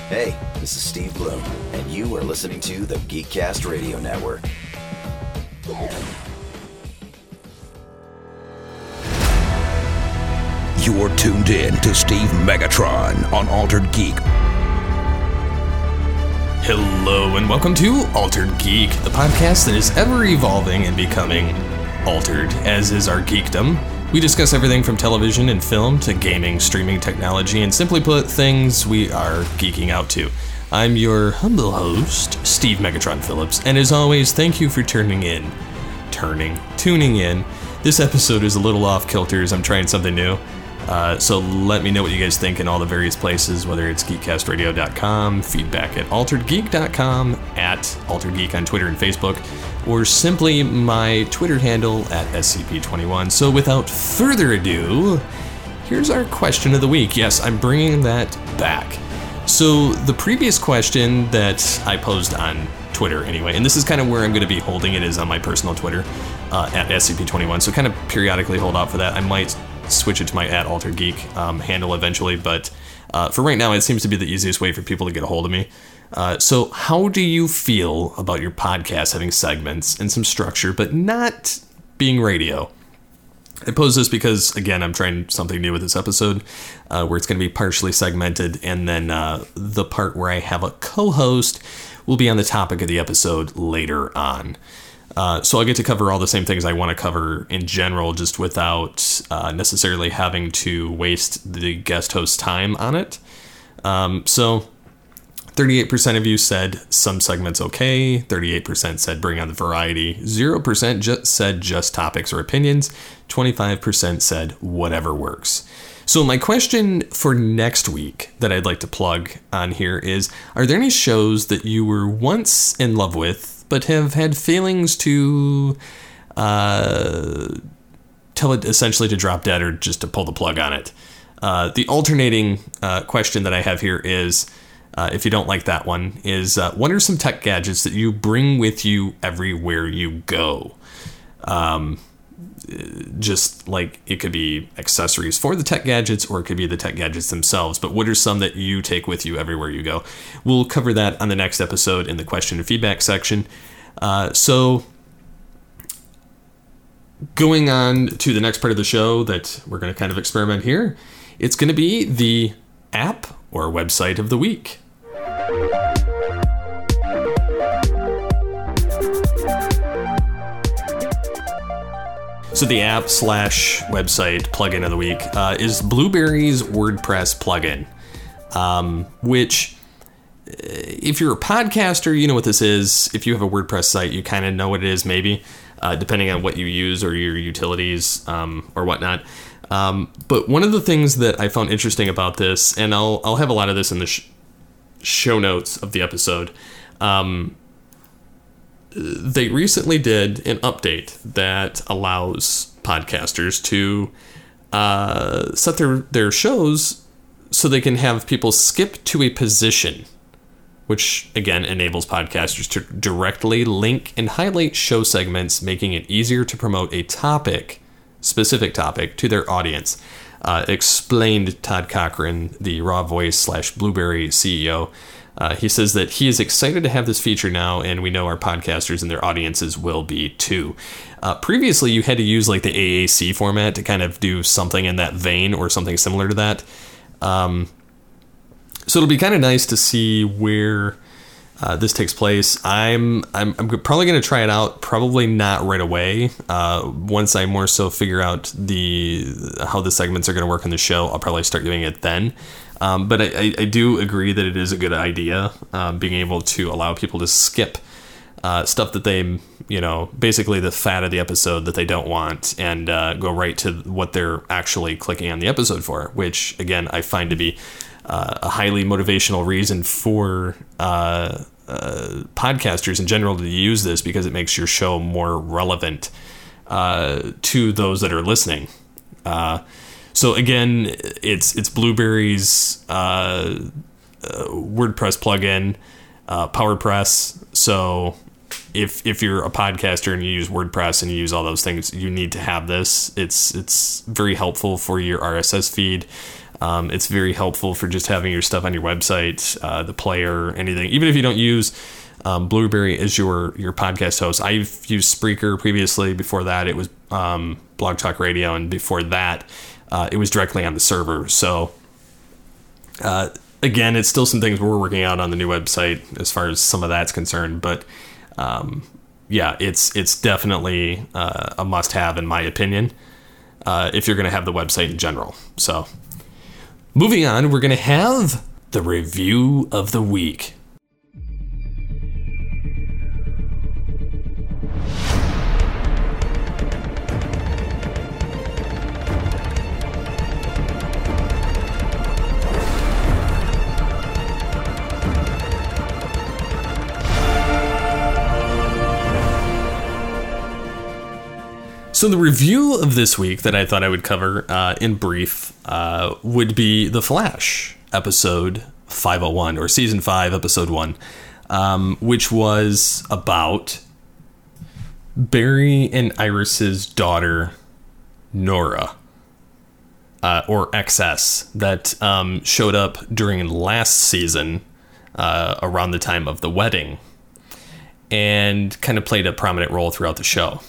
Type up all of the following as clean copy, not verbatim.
Hey, this is Steve Bloom, and you are listening to the Geekcast Radio Network. You're tuned in to Steve Megatron on Altered Geek. Hello and welcome to Altered Geek, the podcast that is ever evolving and becoming altered, as is our geekdom. We discuss everything from television and film to gaming, streaming technology, and simply put, things we are geeking out to. I'm your humble host, Steve Megatron Phillips, and as always, thank you for tuning in. This episode is a little off kilter as I'm trying something new. So let me know what you guys think in all the various places, whether it's geekcastradio.com, feedback at alteredgeek.com, at alteredgeek on Twitter and Facebook, or simply my Twitter handle at SCP21. So without further ado, here's our question of the week. Yes, I'm bringing that back. So the previous question that I posed on Twitter anyway, and this is kind of where I'm going to be holding it, is on my personal Twitter at SCP21. So kind of periodically hold out for that. I might switch it to my at Altered Geek handle eventually, but for right now, it seems to be the easiest way for people to get a hold of me. So how do you feel about your podcast having segments and some structure, but not being radio? I pose this because, again, I'm trying something new with this episode, where it's going to be partially segmented, and then the part where I have a co-host will be on the topic of the episode later on. So I'll get to cover all the same things I want to cover in general, just without necessarily having to waste the guest host's time on it. So 38% of you said some segments okay, 38% said bring on the variety, 0% said just topics or opinions, 25% said whatever works. So my question for next week that I'd like to plug on here is, are there any shows that you were once in love with but have had failings to tell it essentially to drop dead or just to pull the plug on it? The alternating question that I have here is, if you don't like that one, is what are some tech gadgets that you bring with you everywhere you go? Just like it could be accessories for the tech gadgets, or it could be the tech gadgets themselves. But what are some that you take with you everywhere you go? We'll cover that on the next episode in the question and feedback section. So going on to the next part of the show that we're going to kind of experiment here, it's going to be the app or website of the week. So the app / website plugin of the week is Blueberry's WordPress plugin, which, if you're a podcaster, you know what this is. If you have a WordPress site, you kind of know what it is, maybe, depending on what you use or your utilities or whatnot. But one of the things that I found interesting about this, and I'll have a lot of this in the show notes of the episode, they recently did an update that allows podcasters to set their shows so they can have people skip to a position, which again enables podcasters to directly link and highlight show segments, making it easier to promote a specific topic to their audience. Explained Todd Cochran, the Raw Voice / Blueberry CEO. He says that he is excited to have this feature now, and we know our podcasters and their audiences will be too. Previously, you had to use like the AAC format to kind of do something in that vein or something similar to that. So it'll be kind of nice to see where this takes place. I'm probably going to try it out, probably not right away. Once I more so figure out how the segments are going to work in the show, I'll probably start doing it then. But I do agree that it is a good idea, being able to allow people to skip stuff that they, basically the fat of the episode that they don't want, and go right to what they're actually clicking on the episode for, which, again, I find to be a highly motivational reason for podcasters in general to use this, because it makes your show more relevant to those that are listening. So again, it's Blueberry's WordPress plugin, PowerPress. So if you're a podcaster and you use WordPress and you use all those things, you need to have this. It's very helpful for your RSS feed. It's very helpful for just having your stuff on your website, the player, anything. Even if you don't use Blueberry as your podcast host. I've used Spreaker previously. Before that, it was Blog Talk Radio, and before that, it was directly on the server. So, again, it's still some things we're working out on the new website as far as some of that's concerned. But yeah, it's definitely a must-have in my opinion if you're going to have the website in general. So, moving on, we're going to have the review of the week. So the review of this week that I thought I would cover in brief would be The Flash, episode 501, or season 5, episode 1, which was about Barry and Iris's daughter, Nora, or XS, that showed up during last season around the time of the wedding and kind of played a prominent role throughout the show.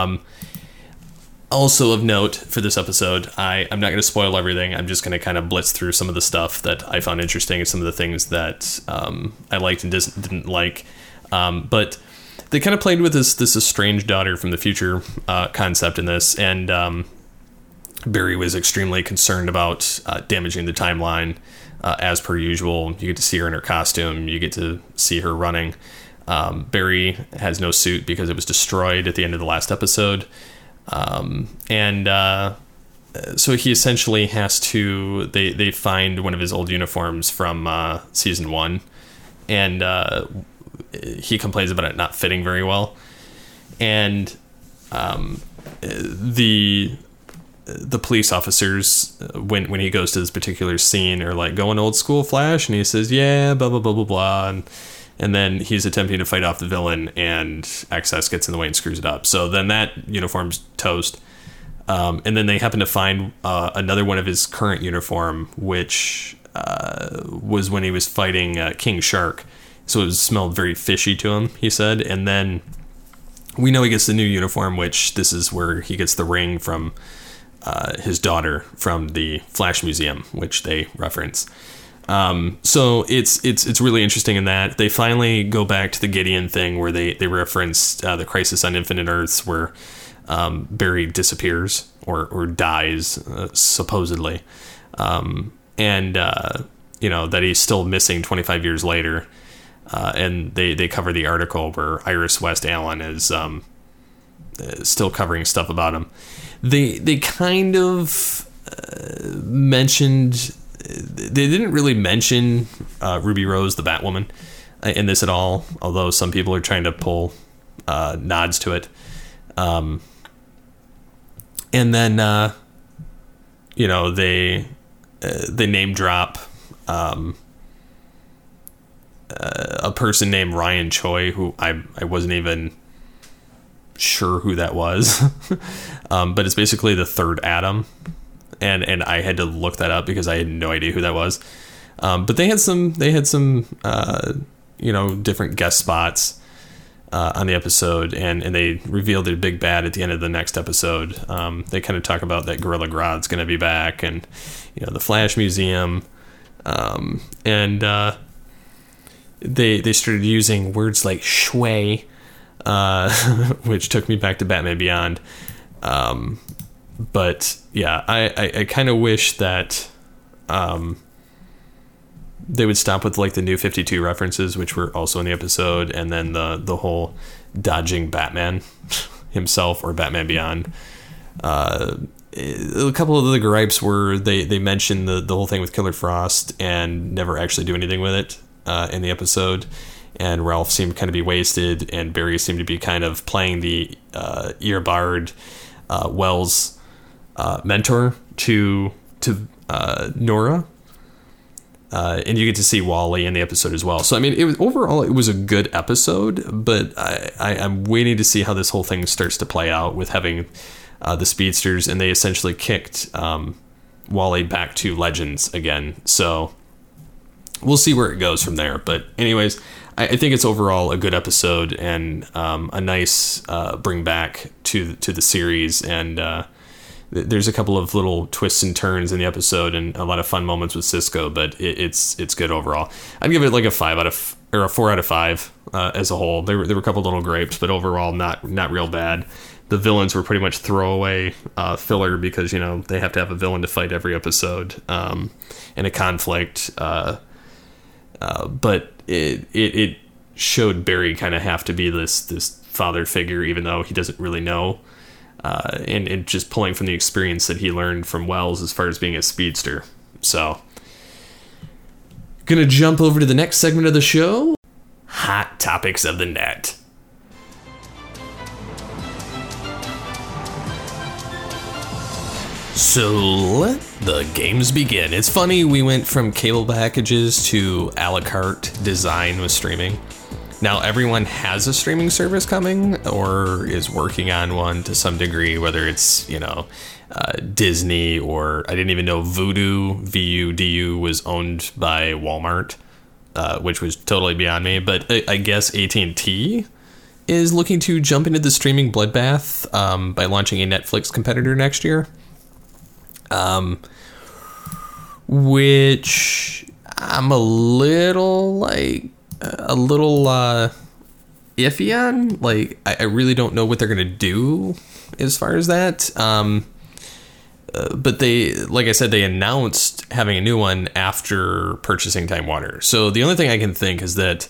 Also of note for this episode, I'm not going to spoil everything. I'm just going to kind of blitz through some of the stuff that I found interesting and some of the things that I liked and didn't like. But they kind of played with this estranged daughter from the future concept in this. And Barry was extremely concerned about damaging the timeline as per usual. You get to see her in her costume. You get to see her running. Barry has no suit because it was destroyed at the end of the last episode. So he essentially has to, they find one of his old uniforms from season 1, and he complains about it not fitting very well. And the police officers, when he goes to this particular scene, are like, going old school Flash, and he says, yeah, blah, blah, blah, blah, blah, and then he's attempting to fight off the villain, and XS gets in the way and screws it up. So then that uniform's toast. And then they happen to find another one of his current uniform, which was when he was fighting King Shark. So it smelled very fishy to him, he said. And then we know he gets the new uniform, which this is where he gets the ring from his daughter from the Flash Museum, which they reference. So it's really interesting in that they finally go back to the Gideon thing where they referenced the Crisis on Infinite Earths, where Barry disappears or dies supposedly, and that he's still missing 25 years later, and they cover the article where Iris West Allen is still covering stuff about him. They kind of mentioned. They didn't really mention Ruby Rose, the Batwoman, in this at all, although some people are trying to pull nods to it. And then, they name drop a person named Ryan Choi, who I wasn't even sure who that was. But it's basically the third Atom. And I had to look that up because I had no idea who that was. But they had some different guest spots on the episode, and they revealed their big bad at the end of the next episode. They kind of talk about that Gorilla Grodd's going to be back, and the Flash Museum, and they started using words like shui, which took me back to Batman Beyond. But yeah, I kind of wish that they would stop with like the New 52 references, which were also in the episode, and then the whole dodging Batman himself or Batman Beyond. A couple of the gripes were they mentioned the whole thing with Killer Frost and never actually do anything with it in the episode. And Ralph seemed kind of be wasted, and Barry seemed to be kind of playing the Eobard Wells mentor to Nora, and you get to see Wally in the episode as well. So I mean, it was a good episode, but I'm waiting to see how this whole thing starts to play out with having the speedsters, and they essentially kicked Wally back to Legends again. So we'll see where it goes from there. But anyways, I think it's overall a good episode and a nice bring back to the series. And there's a couple of little twists and turns in the episode and a lot of fun moments with Cisco. But it's good overall. I'd give it like a 4 out of 5 as a whole. There were a couple little gripes, but overall not real bad. The villains were pretty much throwaway filler because, you know, they have to have a villain to fight every episode in a conflict. But it showed Barry kind of have to be this father figure, even though he doesn't really know. And just pulling from the experience that he learned from Wells as far as being a speedster. So, gonna jump over to the next segment of the show. Hot Topics of the Net. So let the games begin. It's funny, we went from cable packages to a la carte design with streaming. Now everyone has a streaming service coming or is working on one to some degree, whether it's, you know, Disney or I didn't even know Vudu, VUDU, was owned by Walmart, which was totally beyond me. But I guess AT&T is looking to jump into the streaming bloodbath by launching a Netflix competitor next year. Which I'm a little iffy on. Like, I really don't know what they're gonna do as far as that. But they, like I said, they announced having a new one after purchasing Time Warner. So the only thing I can think is that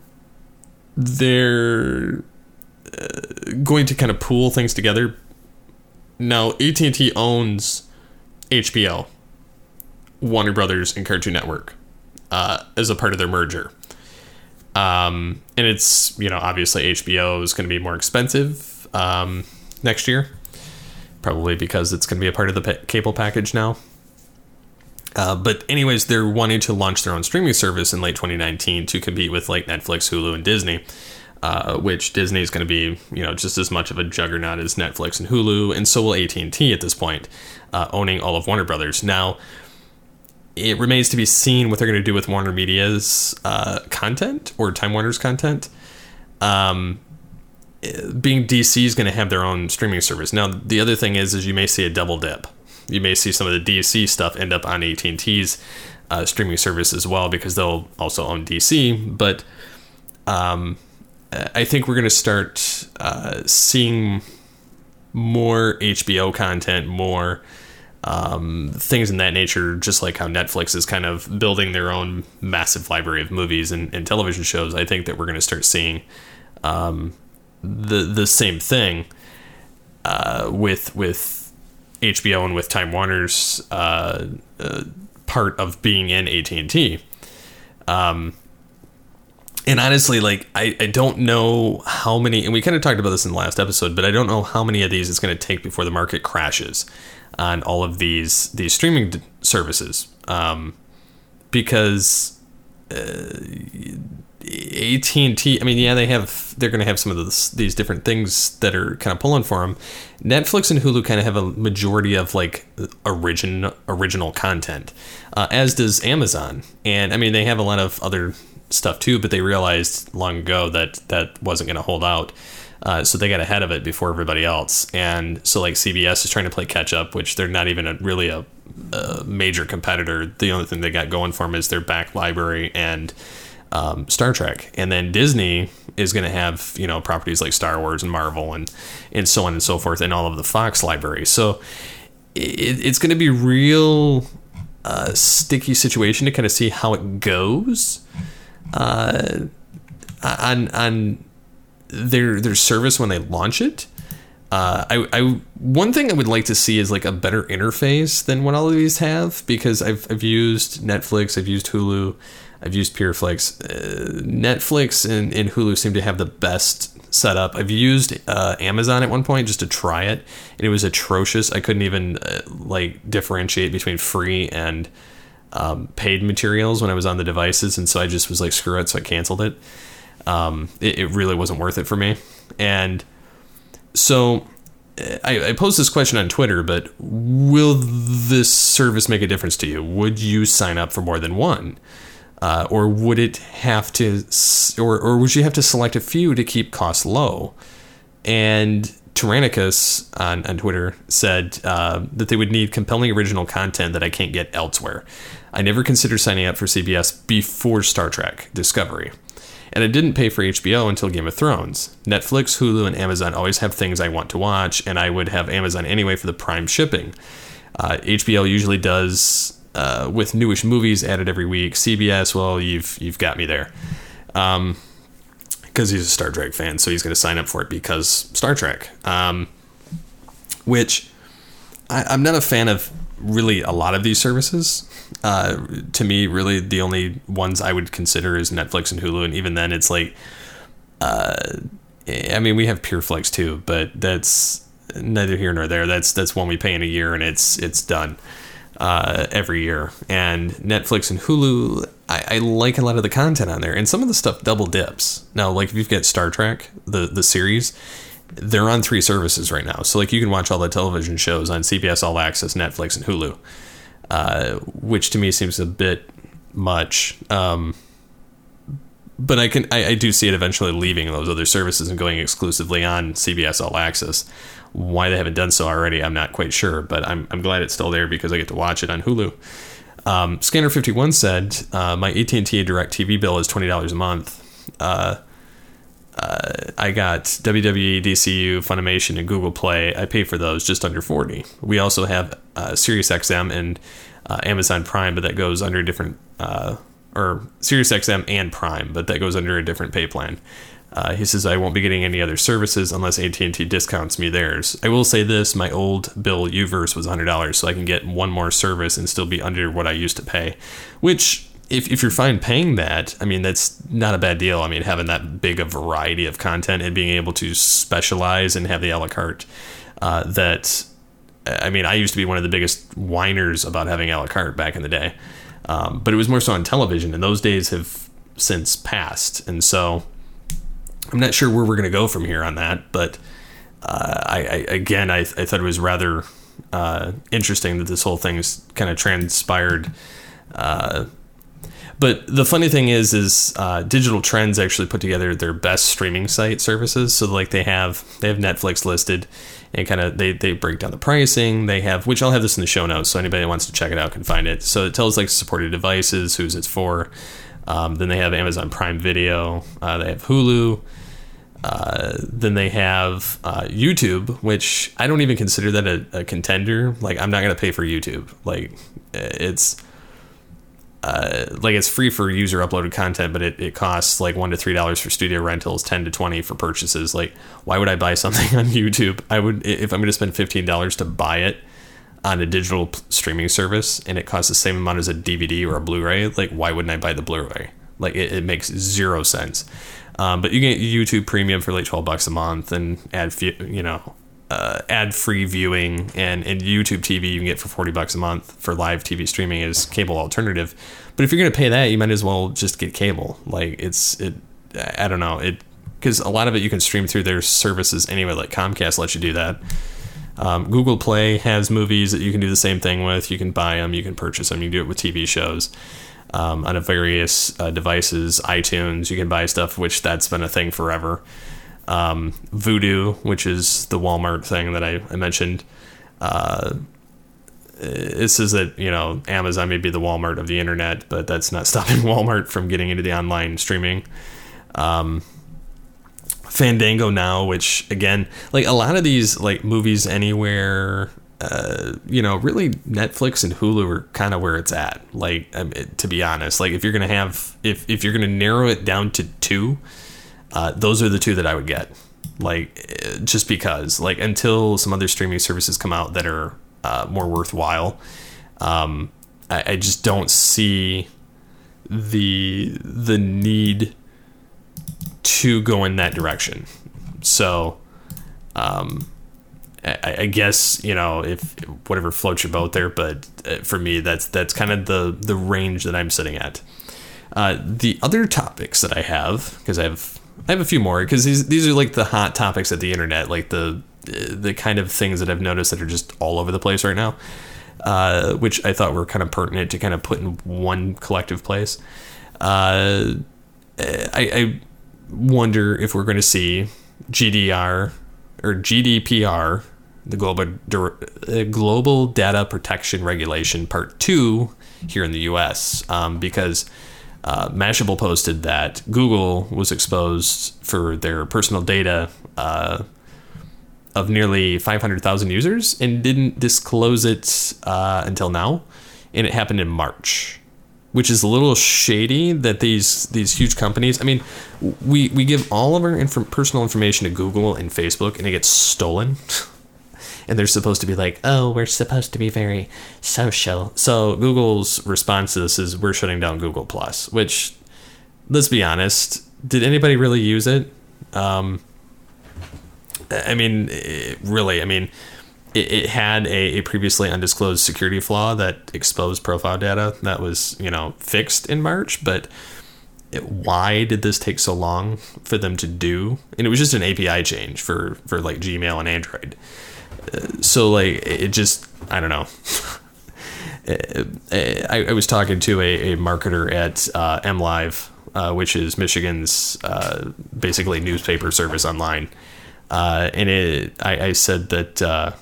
they're going to kind of pool things together. Now, AT&T owns HBO, Warner Brothers, and Cartoon Network as a part of their merger. And it's, you know, obviously HBO is going to be more expensive next year, probably because it's going to be a part of the cable package now. But anyways, they're wanting to launch their own streaming service in late 2019 to compete with like Netflix, Hulu, and Disney. Which Disney is going to be, you know, just as much of a juggernaut as Netflix and Hulu, and so will AT&T at this point, owning all of Warner Brothers. Now, it remains to be seen what they're going to do with Warner Media's content or Time Warner's content. Being DC is going to have their own streaming service. Now, the other thing is you may see a double dip. You may see some of the DC stuff end up on AT&T's streaming service as well because they'll also own DC, but I think we're going to start seeing more HBO content, more things in that nature, just like how Netflix is kind of building their own massive library of movies and television shows. I think that we're going to start seeing the same thing with HBO and with Time Warner's part of being in AT&T. And honestly, like, I don't know how many, and we kind of talked about this in the last episode, but I don't know how many of these it's going to take before the market crashes on all of these streaming services. Because AT&T, I mean, yeah, they're going to have some of these different things that are kind of pulling for them. Netflix and Hulu kind of have a majority of like original content, as does Amazon. And I mean, they have a lot of other stuff too, but they realized long ago that wasn't going to hold out, so they got ahead of it before everybody else. And so like CBS is trying to play catch up, which they're not even really a major competitor. The only thing they got going for them is their back library and Star Trek. And then Disney is going to have, you know, properties like Star Wars and Marvel and so on and so forth, and all of the Fox library. So it's going to be real sticky situation to kind of see how it goes on their service when they launch it. One thing I would like to see is like a better interface than what all of these have, because I've used Netflix, I've used Hulu, I've used PureFlix. Netflix and Hulu seem to have the best setup. I've used Amazon at one point just to try it, and it was atrocious. I couldn't even like differentiate between free and paid materials when I was on the devices, and so I just was like, screw it, so I canceled it. It really wasn't worth it for me. And so I posed this question on Twitter, but will this service make a difference to you? Would you sign up for more than one? Or would it have to, or would you have to select a few to keep costs low? And Tyrannicus on Twitter said that they would need compelling original content that I can't get elsewhere. I never considered signing up for CBS before Star Trek Discovery. And I didn't pay for HBO until Game of Thrones. Netflix, Hulu, and Amazon always have things I want to watch, and I would have Amazon anyway for the Prime shipping. HBO usually does with newish movies added every week. CBS, well, you've got me there. Because he's a Star Trek fan, so he's going to sign up for it because Star Trek. Which I'm not a fan of really a lot of these services. To me, really, the only ones I would consider is Netflix and Hulu, and even then, it's like, I mean, we have PureFlix too, but that's neither here nor there. That's one we pay in a year, and it's done every year. And Netflix and Hulu, I like a lot of the content on there, and some of the stuff double dips. Now, like if you've got Star Trek, the series, they're on 3 services right now. So like you can watch all the television shows on CBS All Access, Netflix, and Hulu. Which to me seems a bit much. But I do see it eventually leaving those other services and going exclusively on CBS All Access. Why they haven't done so already, I'm not quite sure, but I'm glad it's still there because I get to watch it on Hulu. Scanner51 said, my AT&T DirecTV bill is $20 a month. I got WWE, DCU, Funimation, and Google Play. I pay for those just under $40. We also have SiriusXM and Amazon Prime, but that goes under a different, or SiriusXM and Prime, but that goes under a different pay plan. He says, I won't be getting any other services unless AT&T discounts me theirs. I will say this, my old bill Uverse was $100, so I can get one more service and still be under what I used to pay, which... If you're fine paying that, I mean, that's not a bad deal. I mean, having that big a variety of content and being able to specialize and have the a la carte, I used to be one of the biggest whiners about having a la carte back in the day. But it was more so on television, and those days have since passed. And so I'm not sure where we're going to go from here on that. But I thought it was rather interesting that this whole thing's kind of transpired. But the funny thing is Digital Trends actually put together their best streaming site services. So like they have Netflix listed, and kind of they break down the pricing. They have, which I'll have this in the show notes, so anybody that wants to check it out can find it. So it tells like supported devices, who's it's for. Then they have Amazon Prime Video. They have Hulu. Then they have YouTube, which I don't even consider that a contender. Like I'm not gonna pay for YouTube. Like it's free for user uploaded content, but it costs like $1 to $3 for studio rentals, $10 to $20 for purchases. Like, why would I buy something on YouTube? I would, if I'm going to spend $15 to buy it on a digital streaming service, and it costs the same amount as a DVD or a Blu-ray. Like, why wouldn't I buy the Blu-ray? Like, it makes zero sense. But you get YouTube Premium for like $12 a month, and ad-free viewing, and YouTube TV you can get for $40 a month for live TV streaming as cable alternative. But if you're going to pay that, you might as well just get cable. Like I don't know, because a lot of it you can stream through their services anyway. Like Comcast lets you do that. Google Play has movies that you can do the same thing with. You can buy them, you can purchase them, you can do it with TV shows. On various devices, iTunes, you can buy stuff, which that's been a thing forever. Vudu, which is the Walmart thing that I mentioned, it says that Amazon may be the Walmart of the internet, but that's not stopping Walmart from getting into the online streaming. Fandango now, which again, like a lot of these like Movies Anywhere, really Netflix and Hulu are kind of where it's at. Like to be honest, like if you're gonna have if you're gonna narrow it down to 2. Those are the 2 that I would get, like just because, like until some other streaming services come out that are more worthwhile, I just don't see the need to go in that direction. So I guess if whatever floats your boat there, but for me that's kind of the range that I'm sitting at. The other topics that I have, because I have a few more, because these are like the hot topics at the internet, like the the kind of things that I've noticed that are just all over the place right now, which I thought were kind of pertinent to kind of put in one collective place. I wonder if we're going to see GDPR, the Global Data Protection Regulation Part 2 here in the U.S. Because Mashable posted that Google was exposed for their personal data of nearly 500,000 users and didn't disclose it until now, and it happened in March, which is a little shady that these huge companies, I mean, we give all of our personal information to Google and Facebook, and it gets stolen. And they're supposed to be like, oh, we're supposed to be very social. So Google's response to this is, we're shutting down Google+, which, let's be honest, did anybody really use it? It had a previously undisclosed security flaw that exposed profile data that was, fixed in March. But why did this take so long for them to do? And it was just an API change for like Gmail and Android. So like it just, I don't know. I was talking to a marketer at MLive, which is Michigan's basically newspaper service online. And I said that,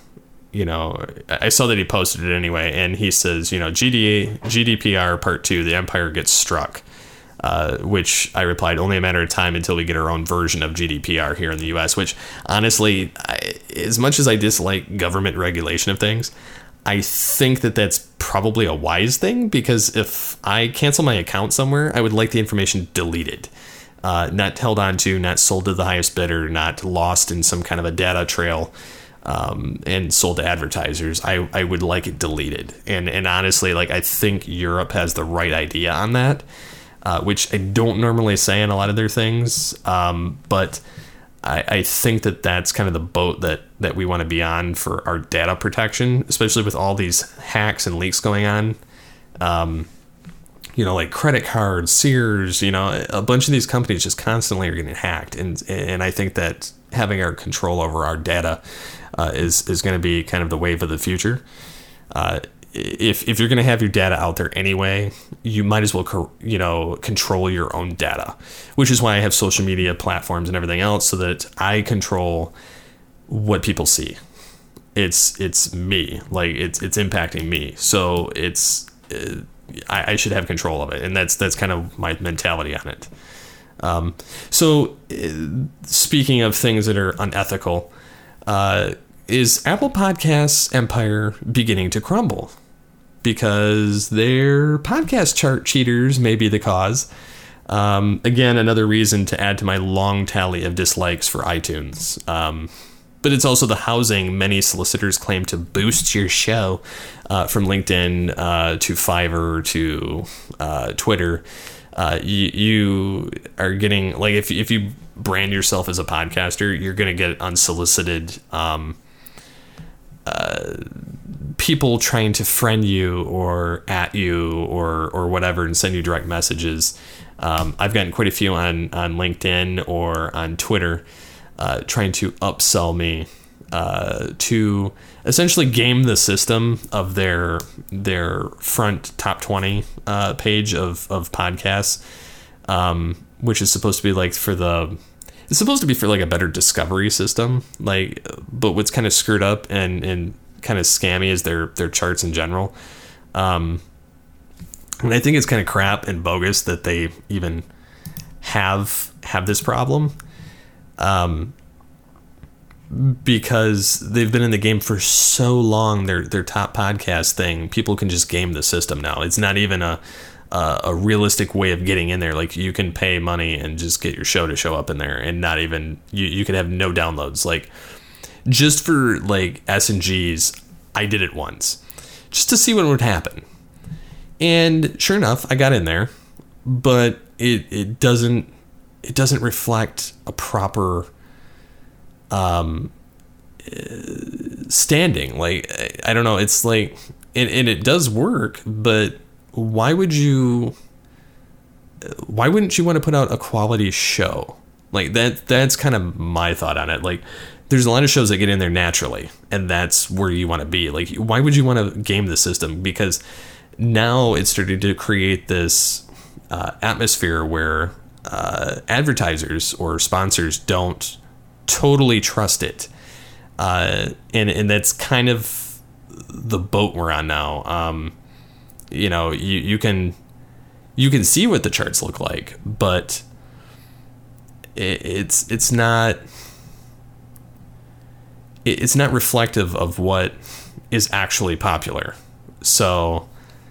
I saw that he posted it anyway, and he says, GDPR Part 2, the empire gets struck. Which I replied, only a matter of time until we get our own version of GDPR here in the U.S., which honestly, as much as I dislike government regulation of things, I think that that's probably a wise thing, because if I cancel my account somewhere, I would like the information deleted, not held on to, not sold to the highest bidder, not lost in some kind of a data trail and sold to advertisers. I would like it deleted. And honestly, like, I think Europe has the right idea on that. Which I don't normally say in a lot of their things, but I think that that's kind of the boat that we want to be on for our data protection, especially with all these hacks and leaks going on. Like credit cards, Sears, a bunch of these companies just constantly are getting hacked, and I think that having our control over our data is going to be kind of the wave of the future. If you're going to have your data out there anyway, you might as well, control your own data, which is why I have social media platforms and everything else, so that I control what people see. It's me, like it's impacting me. So I should have control of it. And that's kind of my mentality on it. Speaking of things that are unethical, is Apple Podcasts' empire beginning to crumble? Because their podcast chart cheaters may be the cause. Again, another reason to add to my long tally of dislikes for iTunes. But it's also the housing many solicitors claim to boost your show, from LinkedIn to Fiverr to Twitter. You are getting, like, if you brand yourself as a podcaster, you're going to get unsolicited people trying to friend you or at you or whatever and send you direct messages. I've gotten quite a few on LinkedIn or on Twitter trying to upsell me to essentially game the system of their front top 20 page of podcasts, which is supposed to be like it's supposed to be for like a better discovery system, like, but what's kind of screwed up and kind of scammy is their charts in general. And I think it's kind of crap and bogus that they even have this problem, because they've been in the game for so long. Their top podcast thing, people can just game the system now. It's not even a realistic way of getting in there. Like, you can pay money and just get your show to show up in there, and not even you could have no downloads. Like, just for like S&Gs, I did it once just to see what would happen, and sure enough, I got in there, but it doesn't reflect a proper standing. Like, I don't know, it's like, and it does work, but why wouldn't you want to put out a quality show? Like, that's kind of my thought on it. Like, there's a lot of shows that get in there naturally, and that's where you want to be. Like, why would you want to game the system? Because now it's starting to create this atmosphere where advertisers or sponsors don't totally trust it. And that's kind of the boat we're on now. You can see what the charts look like, but it's not reflective of what is actually popular. So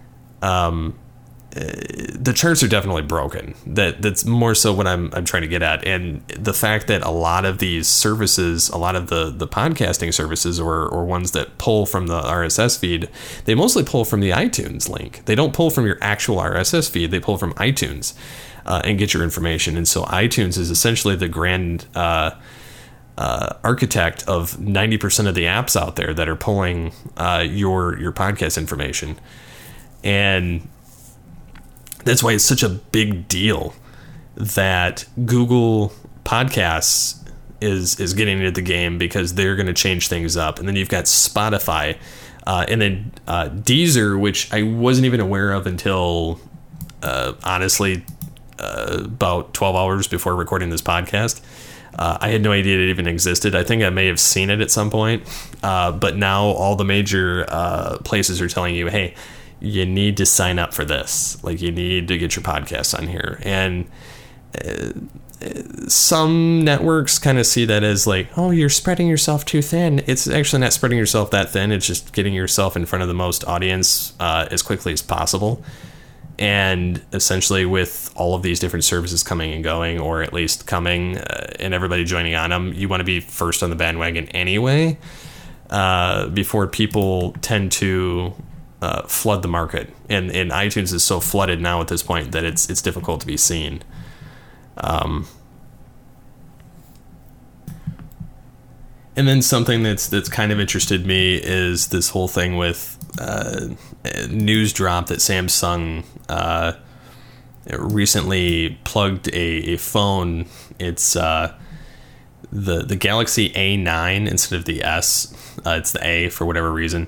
the charts are definitely broken. That's more so what I'm trying to get at. And the fact that a lot of these services, a lot of the podcasting services or ones that pull from the RSS feed, they mostly pull from the iTunes link. They don't pull from your actual RSS feed. They pull from iTunes and get your information. And so iTunes is essentially the grand architect of 90% of the apps out there that are pulling your podcast information. And that's why it's such a big deal that Google Podcasts is getting into the game, because they're going to change things up. And then you've got Spotify, and then Deezer, which I wasn't even aware of until honestly about 12 hours before recording this podcast. I had no idea it even existed. I think I may have seen it at some point, but now all the major places are telling you, hey, you need to sign up for this. Like, you need to get your podcast on here. And some networks kind of see that as like, oh, you're spreading yourself too thin. It's actually not spreading yourself that thin. It's just getting yourself in front of the most audience as quickly as possible. And essentially, with all of these different services coming and going, or at least coming and everybody joining on them, you want to be first on the bandwagon anyway, before people tend to flood the market. And iTunes is so flooded now at this point that it's difficult to be seen. And then something that's kind of interested me is this whole thing with news drop that Samsung recently plugged a phone. It's the Galaxy A9 instead of the S. It's the A for whatever reason.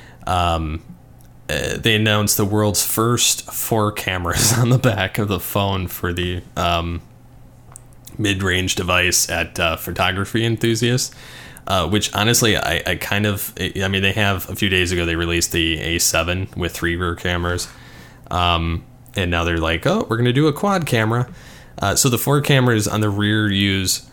They announced the world's first 4 cameras on the back of the phone for the mid-range device at photography enthusiasts, which honestly I mean, they have, a few days ago they released the A7 with 3 rear cameras, and now they're like, oh, we're going to do a quad camera. So the 4 cameras on the rear use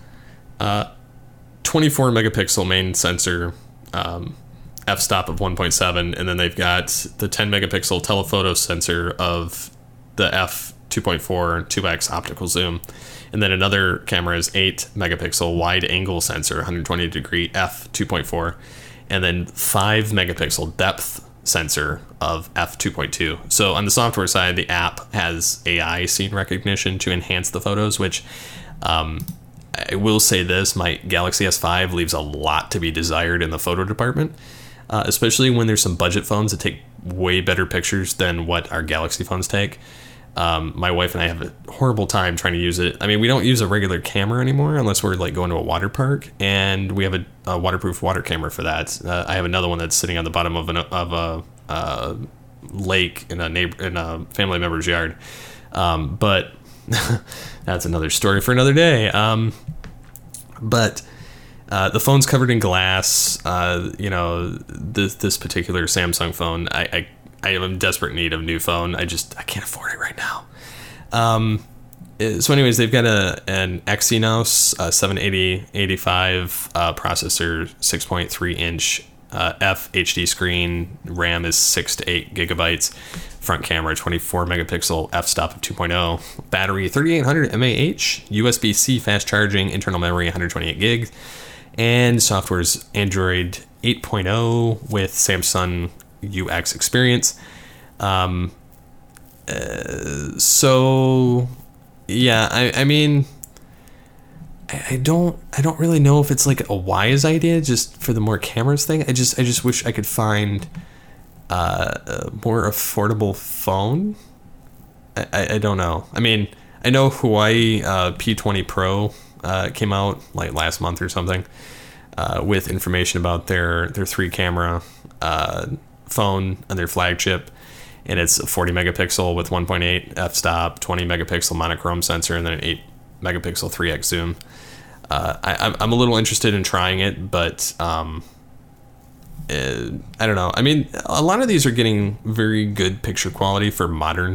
24 megapixel main sensor, f-stop of 1.7, and then they've got the 10 megapixel telephoto sensor of the f2.4 2x optical zoom, and then another camera is 8 megapixel wide angle sensor 120 degree f2.4, and then 5 megapixel depth sensor of f2.2. So on the software side, the app has AI scene recognition to enhance the photos, which I will say this, my Galaxy S5 leaves a lot to be desired in the photo department. Especially when there's some budget phones that take way better pictures than what our Galaxy phones take. My wife and I have a horrible time trying to use it. I mean, we don't use a regular camera anymore unless we're like going to a water park, and we have a waterproof water camera for that. I have another one that's sitting on the bottom of a lake in a family member's yard. But that's another story for another day. But the phone's covered in glass. This particular Samsung phone, I am in desperate need of a new phone. I can't afford it right now. So anyways, they've got an Exynos 78085 processor, 6.3 inch FHD screen. RAM is 6 to 8 gigabytes. Front camera 24 megapixel f-stop of 2.0. Battery 3800 mAh. USB-C fast charging. Internal memory 128 gigs. And software is Android 8.0 with Samsung UX experience. So yeah, I mean, I don't really know if it's like a wise idea just for the more cameras thing. I just wish I could find a more affordable phone. I don't know. I mean, I know Huawei P20 Pro came out like last month or something. with information about their 3-camera phone and their flagship. And it's a 40 megapixel with 1.8 f-stop, 20 megapixel monochrome sensor, and then an 8 megapixel 3x zoom. I'm a little interested in trying it, but I don't know. I mean, a lot of these are getting very good picture quality for modern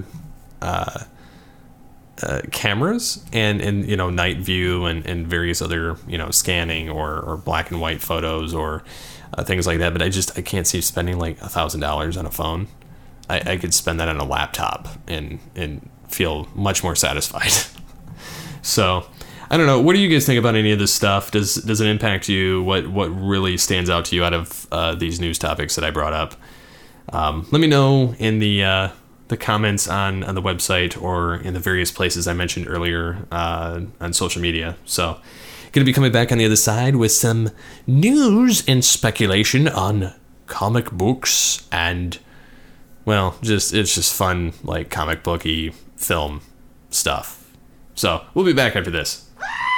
cameras and night view and various other scanning or black and white photos or things like that. But I can't see spending like $1,000 on a phone. I could spend that on a laptop and feel much more satisfied. So I don't know. What do you guys think about any of this stuff? Does it impact you? What really stands out to you out of these news topics that I brought up? Let me know in the comments on the website or in the various places I mentioned earlier on social media. So going to be coming back on the other side with some news and speculation on comic books and, well, it's just fun, like comic booky film stuff. So we'll be back after this.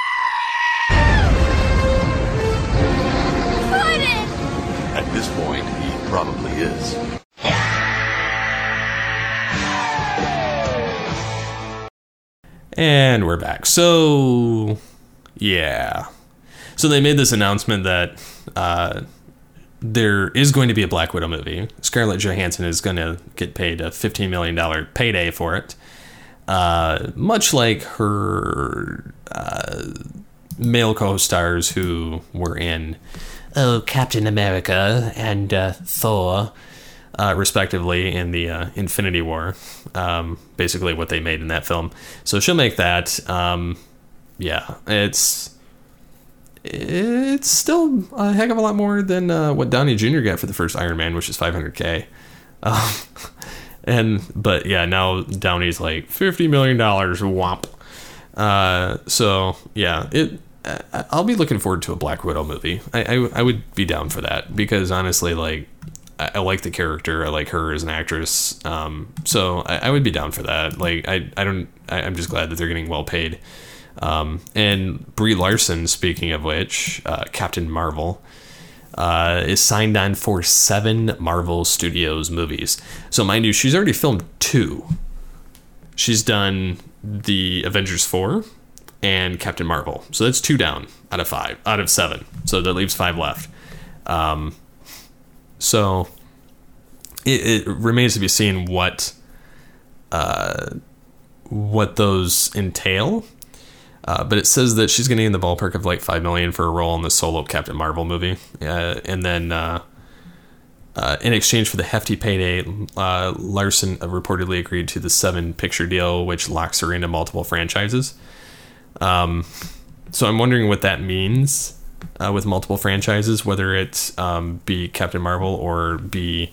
At this point, he probably is. And we're back. So, yeah. So they made this announcement that there is going to be a Black Widow movie. Scarlett Johansson is going to get paid a $15 million payday for it. Much like her male co-stars who were in Captain America and Thor, respectively, in the Infinity War. Basically what they made in that film. So she'll make that. Yeah, it's still a heck of a lot more than what Downey Jr. got for the first Iron Man, which is $500K. But yeah, now Downey's like $50 million whomp. So yeah, I'll be looking forward to a Black Widow movie. I would be down for that because honestly, like, I like the character. I like her as an actress. So I would be down for that. Like, I'm just glad that they're getting well paid. And Brie Larson, speaking of which, Captain Marvel, is signed on for 7 Marvel Studios movies. So mind you, she's already filmed 2. She's done the Avengers 4 and Captain Marvel. So that's 2 down out of 7. So that leaves 5 left. So it remains to be seen what those entail. But it says that she's going to be in the ballpark of like $5 million for a role in the solo Captain Marvel movie. And then in exchange for the hefty payday, Larson reportedly agreed to the 7-picture deal, which locks her into multiple franchises. So I'm wondering what that means with multiple franchises, whether it be Captain Marvel or be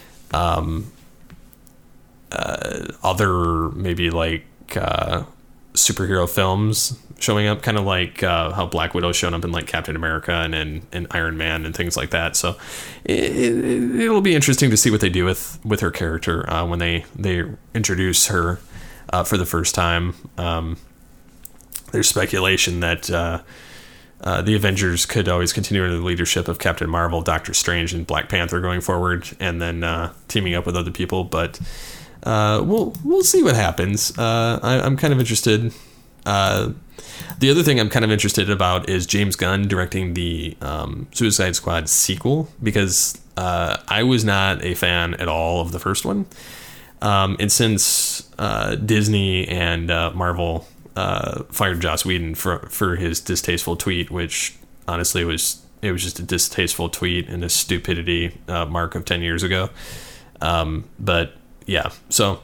other maybe like superhero films showing up, kind of like how Black Widow's shown up in like Captain America and Iron Man and things like that. So it'll be interesting to see what they do with her character when they introduce her for the first time. There's speculation that the Avengers could always continue under the leadership of Captain Marvel, Doctor Strange, and Black Panther going forward, and then teaming up with other people. But we'll see what happens. I'm kind of interested. The other thing I'm kind of interested about is James Gunn directing the Suicide Squad sequel, because I was not a fan at all of the first one. And since Disney and Marvel fired Joss Whedon for his distasteful tweet, which honestly was just a distasteful tweet and a stupidity mark of 10 years ago. But yeah, so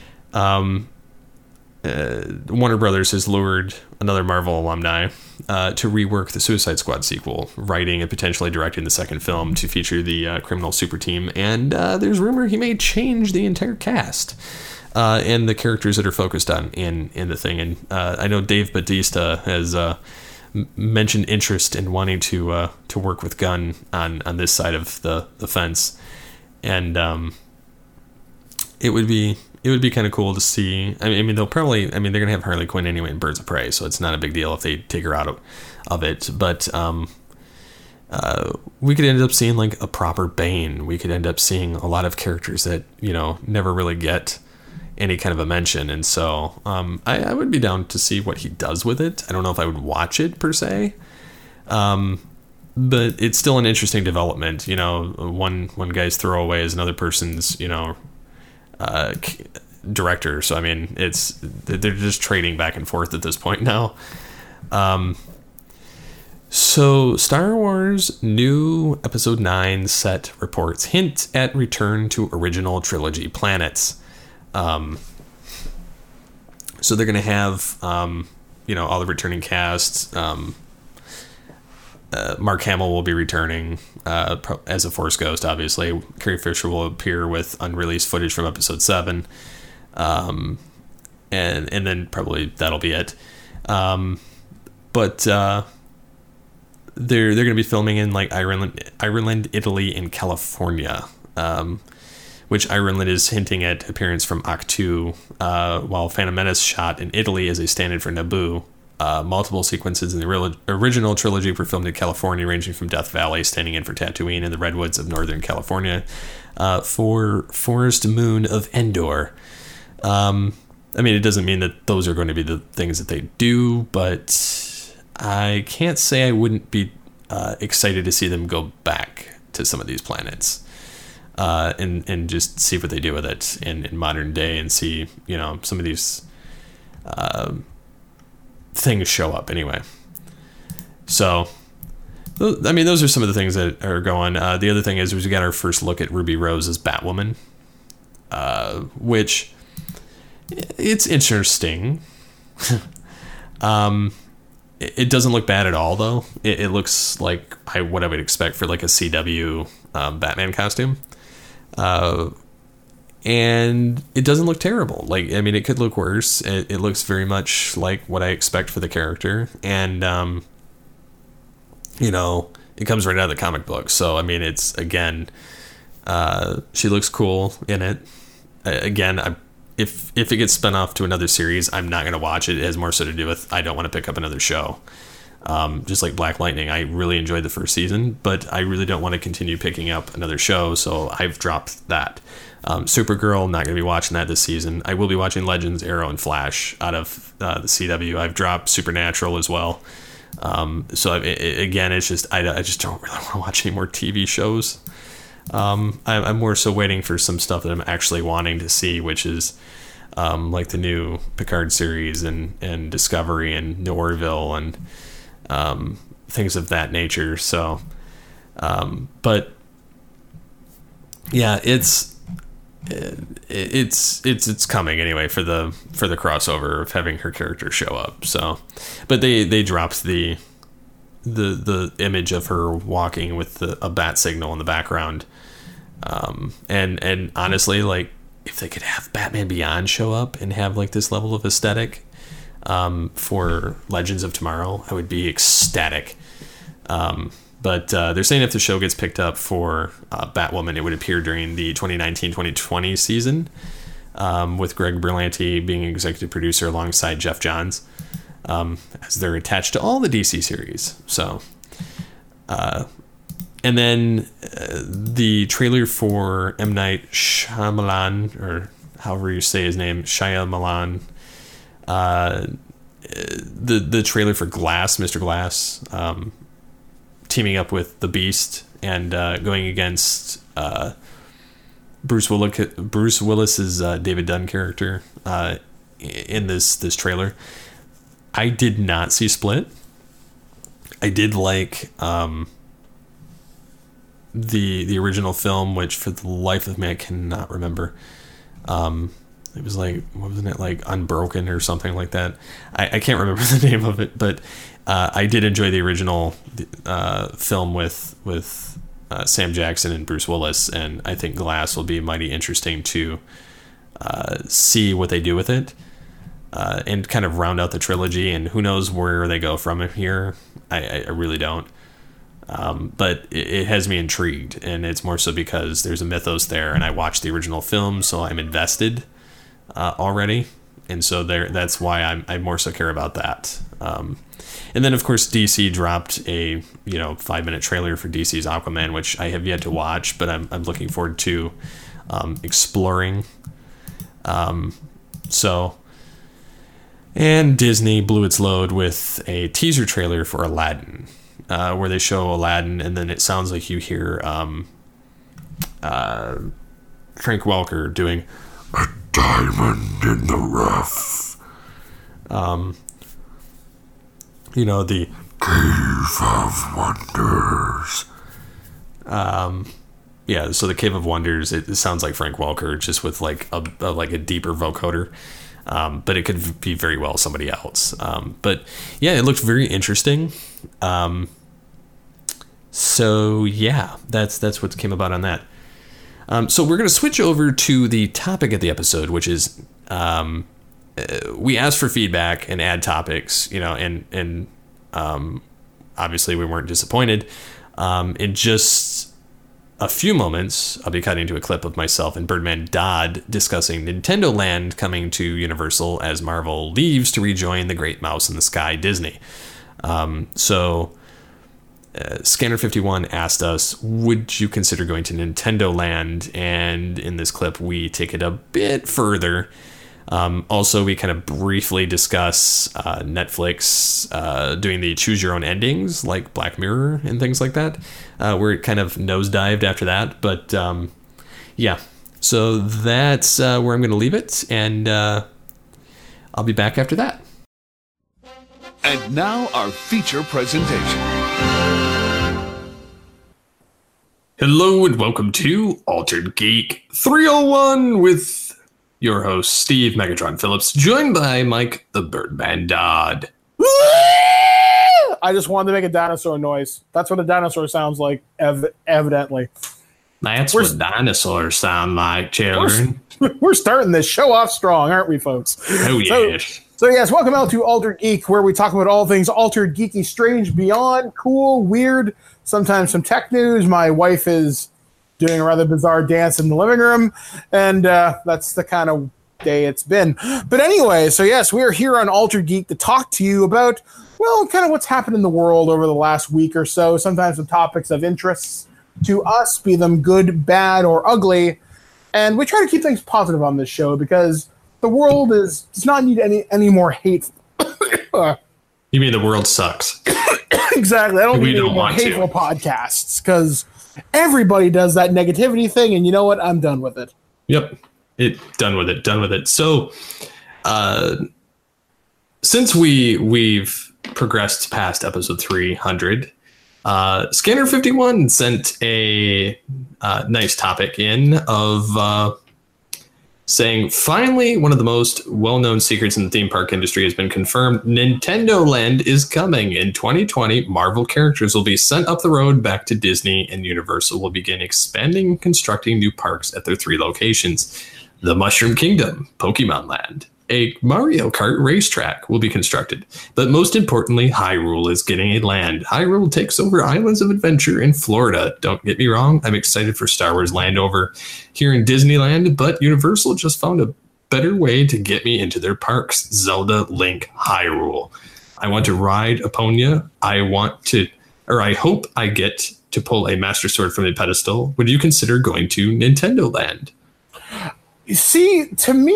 Warner Brothers has lured another Marvel alumni to rework the Suicide Squad sequel, writing and potentially directing the second film to feature the criminal super team. And there's rumor he may change the entire cast and the characters that are focused on in the thing. And I know Dave Bautista has mentioned interest in wanting to work with Gunn on this side of the fence. And it would be kind of cool to see. I mean, they're going to have Harley Quinn anyway in Birds of Prey, so it's not a big deal if they take her out of it. But we could end up seeing like a proper Bane. We could end up seeing a lot of characters that, you know, never really get any kind of a mention. And so I would be down to see what he does with it. I don't know if I would watch it per se. But it's still an interesting development. You know, one guy's throwaway is another person's, you know, director. So, I mean, they're just trading back and forth at this point now. So Star Wars new Episode 9 set reports hint at return to original trilogy planets. So they're going to have, you know, all the returning casts. Mark Hamill will be returning as a Force Ghost, obviously. Carrie Fisher will appear with unreleased footage from Episode 7. And then probably that'll be it. But they're going to be filming in like Ireland, Italy, and California, which Ireland is hinting at appearance from Octu, while Phantom Menace shot in Italy as a stand-in for Naboo. Multiple sequences in the original trilogy were filmed in California, ranging from Death Valley, standing in for Tatooine, and the redwoods of Northern California for Forest Moon of Endor. I mean, it doesn't mean that those are going to be the things that they do, but I can't say I wouldn't be excited to see them go back to some of these planets and just see what they do with it in modern day and see, you know, some of these things show up anyway. So, I mean, those are some of the things that are going. The other thing is we got our first look at Ruby Rose as Batwoman, which it's interesting. It doesn't look bad at all, though. It looks like what I would expect for like a CW Batman costume. And it doesn't look terrible. Like, I mean, it could look worse. It looks very much like what I expect for the character. And, you know, it comes right out of the comic book. So, I mean, it's, again, she looks cool in it. Again, if it gets spun off to another series, I'm not going to watch it. It has more so to do with I don't want to pick up another show. Just like Black Lightning, I really enjoyed the first season, but I really don't want to continue picking up another show, so I've dropped that. Supergirl, not going to be watching that this season. I will be watching Legends, Arrow, and Flash out of the CW. I've dropped Supernatural as well. So again, it's just I just don't really want to watch any more TV shows. I'm more so waiting for some stuff that I'm actually wanting to see, which is like the new Picard series and Discovery and Norville and things of that nature. So, but yeah, it's coming anyway for the crossover of having her character show up. So, but they dropped the image of her walking with a bat signal in the background. And honestly, like, if they could have Batman Beyond show up and have like this level of aesthetic for Legends of Tomorrow, I would be ecstatic. But they're saying if the show gets picked up for Batwoman, it would appear during the 2019-2020 season, with Greg Berlanti being executive producer alongside Jeff Johns, as they're attached to all the DC series. So, and then the trailer for M. Night Shyamalan, or however you say his name, Shyamalan, the trailer for Glass, Mr. Glass, teaming up with the Beast and going against Bruce Willis's David Dunn character in this trailer. I did not see Split. I did like the original film, which for the life of me I cannot remember. It was like, wasn't it like Unbroken or something like that? I can't remember the name of it, but I did enjoy the original film with Sam Jackson and Bruce Willis, and I think Glass will be mighty interesting to see what they do with it, and kind of round out the trilogy, and who knows where they go from here. I really don't. But it has me intrigued, and it's more so because there's a mythos there, and I watched the original film, so I'm invested already, and so that's why I more so care about that. And then, of course, DC dropped a 5-minute trailer for DC's Aquaman, which I have yet to watch, but I'm looking forward to exploring. And Disney blew its load with a teaser trailer for Aladdin, where they show Aladdin, and then it sounds like you hear Frank Welker doing "A Diamond in the Rough." The Cave of Wonders. So the Cave of Wonders, it sounds like Frank Welker, just with like a deeper vocoder. But it could be very well somebody else. But yeah, it looked very interesting. So yeah, that's what came about on that. So we're going to switch over to the topic of the episode, which is we asked for feedback and add topics, and obviously we weren't disappointed. In just a few moments, I'll be cutting to a clip of myself and Birdman Dodd discussing Nintendo Land coming to Universal as Marvel leaves to rejoin the Great Mouse in the Sky Disney. Scanner51 asked us, would you consider going to Nintendo Land? And in this clip, we take it a bit further. Also, we kind of briefly discuss Netflix doing the choose your own endings like Black Mirror and things like that, where it kind of nosedived after that. But yeah, so that's where I'm going to leave it. And I'll be back after that. And now our feature presentation. Hello and welcome to Altered Geek 301 with your host, Steve Megatron Phillips, joined by Mike the Birdman Dodd. I just wanted to make a dinosaur noise. That's what a dinosaur sounds like, evidently. That's what dinosaurs sound like, children. We're starting this show off strong, aren't we, folks? Oh, yes. So yes, welcome out to Altered Geek, where we talk about all things altered, geeky, strange, beyond, cool, weird, sometimes some tech news. My wife is doing a rather bizarre dance in the living room, and that's the kind of day it's been. But anyway, so yes, we are here on Altered Geek to talk to you about, well, kind of what's happened in the world over the last week or so, sometimes some topics of interest to us, be them good, bad, or ugly. And we try to keep things positive on this show because the world does not need any more hate. You mean the world sucks? Exactly. I don't need any more hateful podcasts because everybody does that negativity thing, and you know what? I'm done with it. Yep. Done with it. So, since we've progressed past episode 300, Scanner51 sent a nice topic in of saying, finally, one of the most well-known secrets in the theme park industry has been confirmed. Nintendo Land is coming. In 2020, Marvel characters will be sent up the road back to Disney, and Universal will begin expanding and constructing new parks at their 3 locations. The Mushroom Kingdom, Pokemon Land, a Mario Kart racetrack will be constructed. But most importantly, Hyrule is getting a land. Hyrule takes over Islands of Adventure in Florida. Don't get me wrong, I'm excited for Star Wars Land over here in Disneyland, but Universal just found a better way to get me into their parks. Zelda Link Hyrule. I want to ride Epona. I hope I get to pull a Master Sword from a pedestal. Would you consider going to Nintendo Land? See, to me,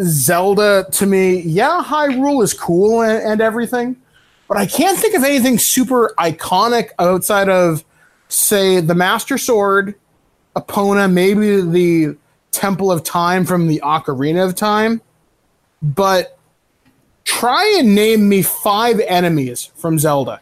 Hyrule is cool and everything, but I can't think of anything super iconic outside of, say, the Master Sword, Epona, maybe the Temple of Time from the Ocarina of Time. But try and name me 5 enemies from Zelda.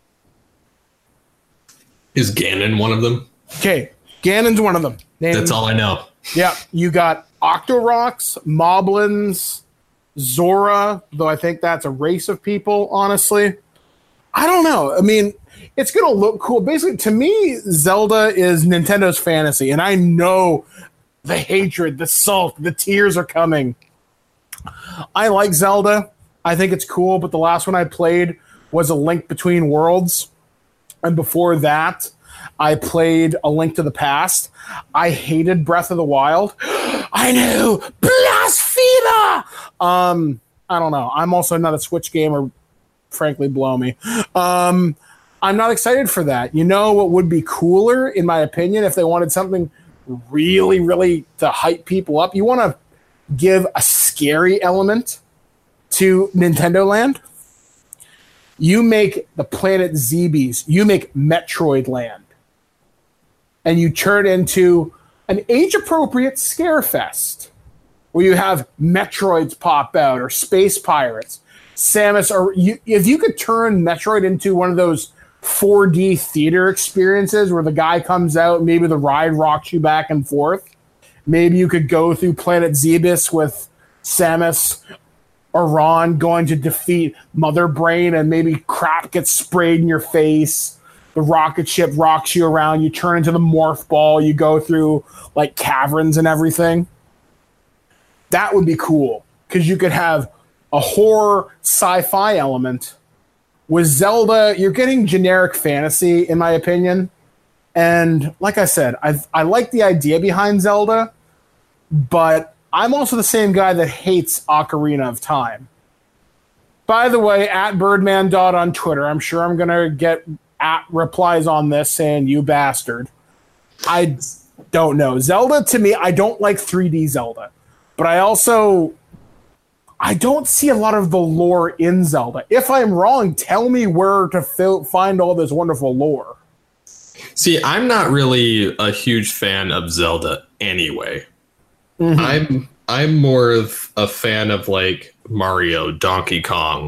Is Ganon one of them? Okay, Ganon's one of them. That's all I know. Yeah, you got Octoroks, Moblins, Zora, though I think that's a race of people, honestly. I don't know. I mean, it's going to look cool. Basically, to me, Zelda is Nintendo's fantasy, and I know the hatred, the sulk, the tears are coming. I like Zelda. I think it's cool, but the last one I played was A Link Between Worlds, and before that, I played A Link to the Past. I hated Breath of the Wild. I knew! Blasphemer! I don't know. I'm also not a Switch gamer frankly blow me. I'm not excited for that. You know what would be cooler, in my opinion, if they wanted something really, really to hype people up? You want to give a scary element to Nintendo Land? You make the Planet Zebes, you make Metroid Land, and you turn it into an age-appropriate scare fest where you have Metroids pop out or space pirates, Samus, or if you could turn Metroid into one of those 4D theater experiences where the guy comes out, maybe the ride rocks you back and forth. Maybe you could go through Planet Zebes with Samus or Ron going to defeat Mother Brain, and maybe crap gets sprayed in your face. The rocket ship rocks you around. You turn into the morph ball. You go through like caverns and everything. That would be cool because you could have a horror sci-fi element. With Zelda, you're getting generic fantasy, in my opinion. And like I said, I like the idea behind Zelda, but I'm also the same guy that hates Ocarina of Time. By the way, at Birdman on Twitter, I'm sure I'm going to get replies on this saying, you bastard. I don't know. Zelda, to me, I don't like 3D Zelda. But I don't see a lot of the lore in Zelda. If I'm wrong, tell me where to find all this wonderful lore. See, I'm not really a huge fan of Zelda anyway. Mm-hmm. I'm more of a fan of like Mario, Donkey Kong,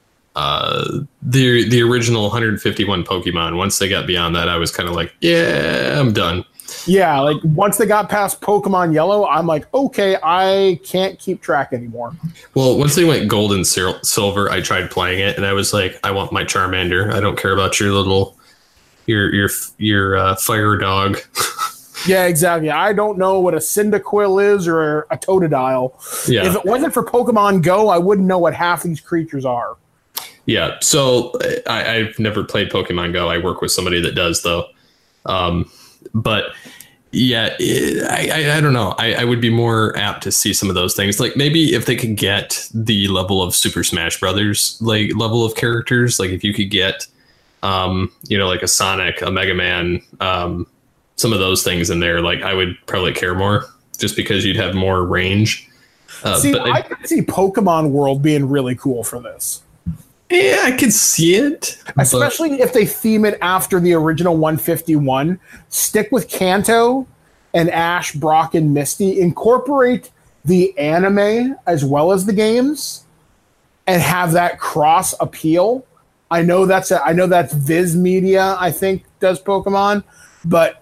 the original 151 Pokemon. Once they got beyond that, I was kind of like, yeah, I'm done. Yeah, like once they got past Pokemon Yellow, I'm like, okay, I can't keep track anymore. Well, once they went Gold and Silver, I tried playing it, and I was like, I want my Charmander. I don't care about your little your fire dog. Yeah, exactly. I don't know what a Cyndaquil is or a Totodile. Yeah. If it wasn't for Pokemon Go, I wouldn't know what half these creatures are. Yeah, so I've never played Pokemon Go. I work with somebody that does, though. But yeah, I don't know. I would be more apt to see some of those things. Like maybe if they could get the level of Super Smash Brothers, like level of characters, like if you could get, like a Sonic, a Mega Man, some of those things in there, like I would probably care more just because you'd have more range. I could see Pokemon World being really cool for this. Yeah, I could see it. Especially if they theme it after the original 151. Stick with Kanto and Ash, Brock, and Misty. Incorporate the anime as well as the games and have that cross appeal. I know that's Viz Media, I think, does Pokemon, but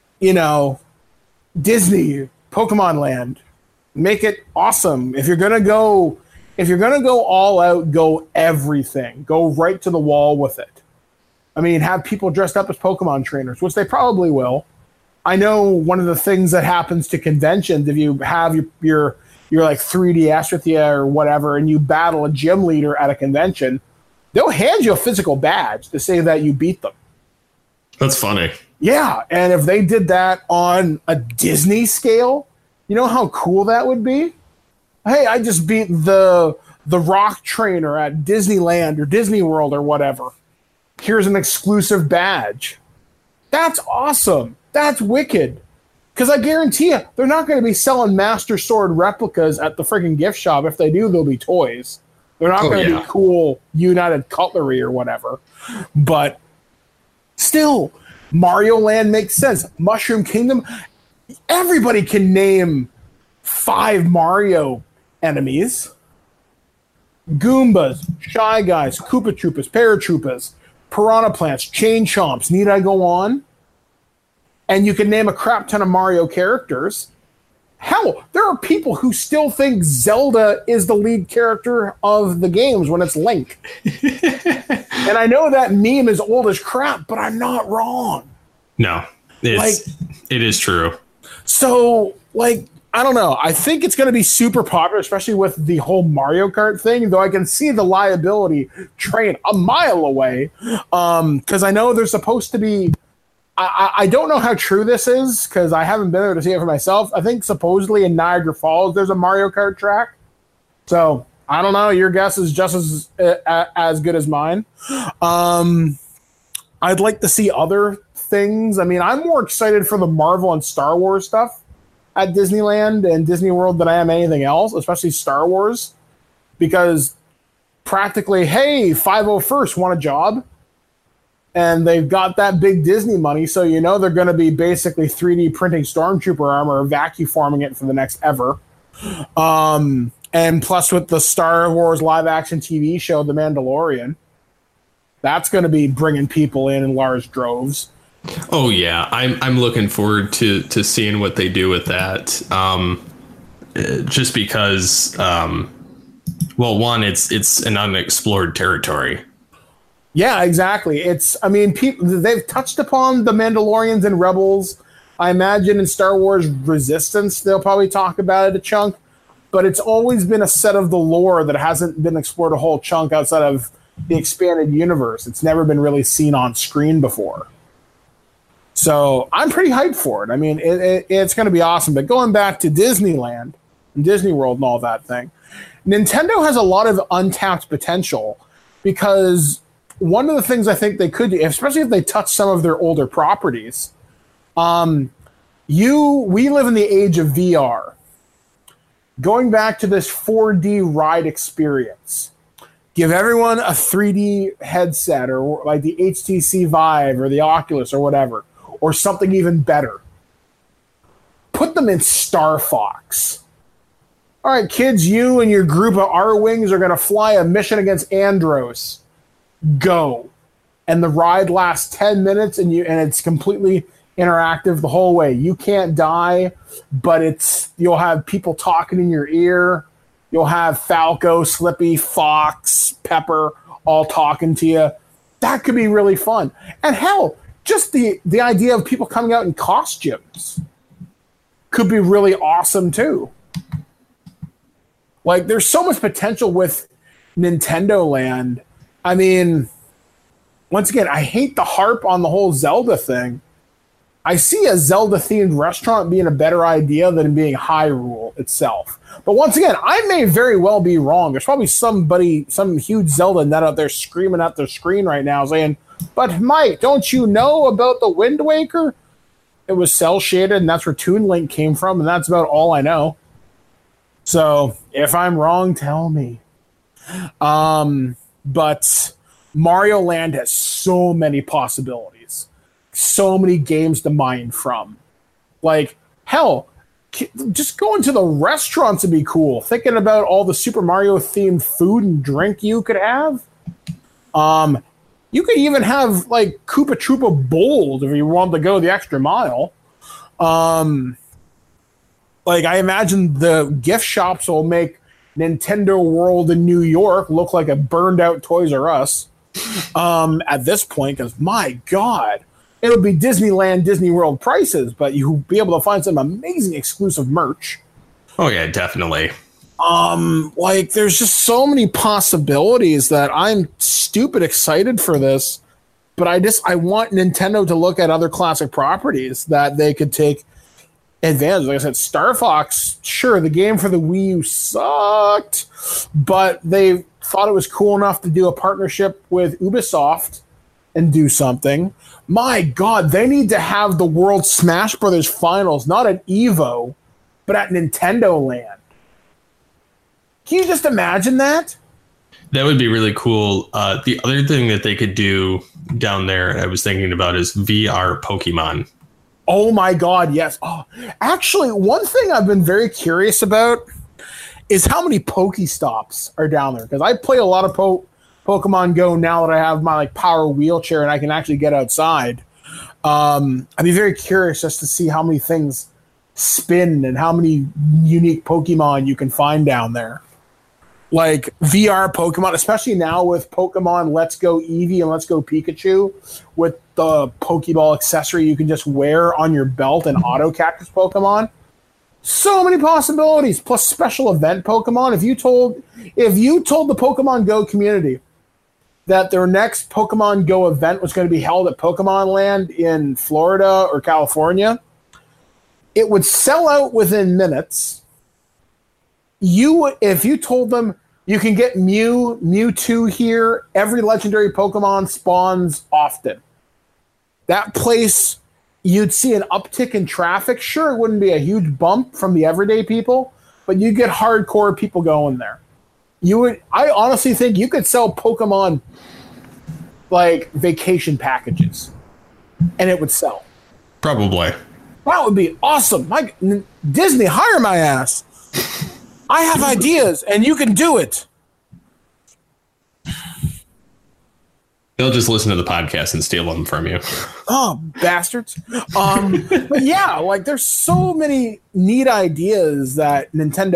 Disney, Pokemon Land, make it awesome. If you're gonna go all out, go everything. Go right to the wall with it. I mean, have people dressed up as Pokemon trainers, which they probably will. I know one of the things that happens to conventions, if you have your like 3DS with you or whatever, and you battle a gym leader at a convention, they'll hand you a physical badge to say that you beat them. That's funny. Yeah, and if they did that on a Disney scale, you know how cool that would be? Hey, I just beat the rock trainer at Disneyland or Disney World or whatever. Here's an exclusive badge. That's awesome. That's wicked. Because I guarantee you, they're not going to be selling Master Sword replicas at the freaking gift shop. If they do, they'll be toys. They're not going to be cool United Cutlery or whatever. But still, Mario Land makes sense. Mushroom Kingdom, everybody can name 5 Mario enemies. Goombas, Shy Guys, Koopa Troopas, Paratroopas, Piranha Plants, Chain Chomps. Need I go on? And you can name a crap ton of Mario characters. Hell, there are people who still think Zelda is the lead character of the games when it's Link. And I know that meme is old as crap, but I'm not wrong. No, it is true. So, I don't know. I think it's going to be super popular, especially with the whole Mario Kart thing, though I can see the liability train a mile away. Because I know there's supposed to be... I don't know how true this is, because I haven't been able to see it for myself. I think supposedly in Niagara Falls there's a Mario Kart track. So I don't know. Your guess is just as good as mine. I'd like to see other things. I mean, I'm more excited for the Marvel and Star Wars stuff at Disneyland and Disney World than I am anything else, especially Star Wars, because practically, hey, 501st want a job, and they've got that big Disney money, so you know they're going to be basically 3D printing Stormtrooper armor or vacuum forming it for the next ever. And plus with the Star Wars live-action TV show, The Mandalorian, that's going to be bringing people in large droves. Oh yeah, I'm looking forward to seeing what they do with that. Just because, well, one, it's an unexplored territory. Yeah, exactly. They've touched upon the Mandalorians and Rebels. I imagine in Star Wars Resistance, they'll probably talk about it a chunk. But it's always been a set of the lore that hasn't been explored a whole chunk outside of the expanded universe. It's never been really seen on screen before. So I'm pretty hyped for it. I mean, it's going to be awesome. But going back to Disneyland and Disney World and all that thing, Nintendo has a lot of untapped potential because one of the things I think they could do, especially if they touch some of their older properties, we live in the age of VR. Going back to this 4D ride experience, give everyone a 3D headset or like the HTC Vive or the Oculus or whatever, or something even better. Put them in Star Fox. All right, kids, you and your group of R-Wings are going to fly a mission against Andros. Go. And the ride lasts 10 minutes and it's completely interactive the whole way. You can't die, but you'll have people talking in your ear. You'll have Falco, Slippy, Fox, Pepper all talking to you. That could be really fun. And hell, just the idea of people coming out in costumes could be really awesome too. Like, there's so much potential with Nintendo Land. I mean, once again, I hate the harp on the whole Zelda thing. I see a Zelda-themed restaurant being a better idea than being Hyrule itself. But once again, I may very well be wrong. There's probably some huge Zelda nut out there screaming at their screen right now saying, "But Mike, don't you know about the Wind Waker?" It was cel-shaded, and that's where Toon Link came from, and that's about all I know. So if I'm wrong, tell me. But Mario Land has so many possibilities. So many games to mine from. Like, hell, just going to the restaurants would be cool. Thinking about all the Super Mario themed food and drink you could have. You could even have like Koopa Troopa bowls if you wanted to go the extra mile. Like, I imagine the gift shops will make Nintendo World in New York look like a burned out Toys R Us at this point, because my God. It'll be Disneyland, Disney World prices, but you'll be able to find some amazing exclusive merch. Oh yeah, definitely. Like, there's just so many possibilities that I'm stupid excited for this. But I want Nintendo to look at other classic properties that they could take advantage. Like I said, Star Fox, sure, the game for the Wii U sucked, but they thought it was cool enough to do a partnership with Ubisoft and do something. My God, they need to have the World Smash Brothers Finals, not at EVO, but at Nintendo Land. Can you just imagine that? That would be really cool. The other thing that they could do down there, I was thinking about, is VR Pokemon. Oh my God, yes. Oh, actually, one thing I've been very curious about is how many Pokestops are down there. Because I play a lot of Pokemon Go now that I have my like power wheelchair and I can actually get outside. I'd be very curious just to see how many things spin and how many unique Pokemon you can find down there. Like VR Pokemon, especially now with Pokemon Let's Go Eevee and Let's Go Pikachu, with the Pokeball accessory you can just wear on your belt and auto catch Pokemon. So many possibilities, plus special event Pokemon. If you told the Pokemon Go community that their next Pokemon Go event was going to be held at Pokemon Land in Florida or California, it would sell out within minutes. If you told them You can get Mewtwo here. Every legendary Pokemon spawns often. That place, you'd see an uptick in traffic. Sure, it wouldn't be a huge bump from the everyday people, but you get hardcore people going there. I honestly think you could sell Pokemon like vacation packages, and it would sell. Probably. That would be awesome. Disney, hire my ass. I have ideas, and you can do it. They'll just listen to the podcast and steal them from you. Oh, bastards. But yeah, like there's so many neat ideas that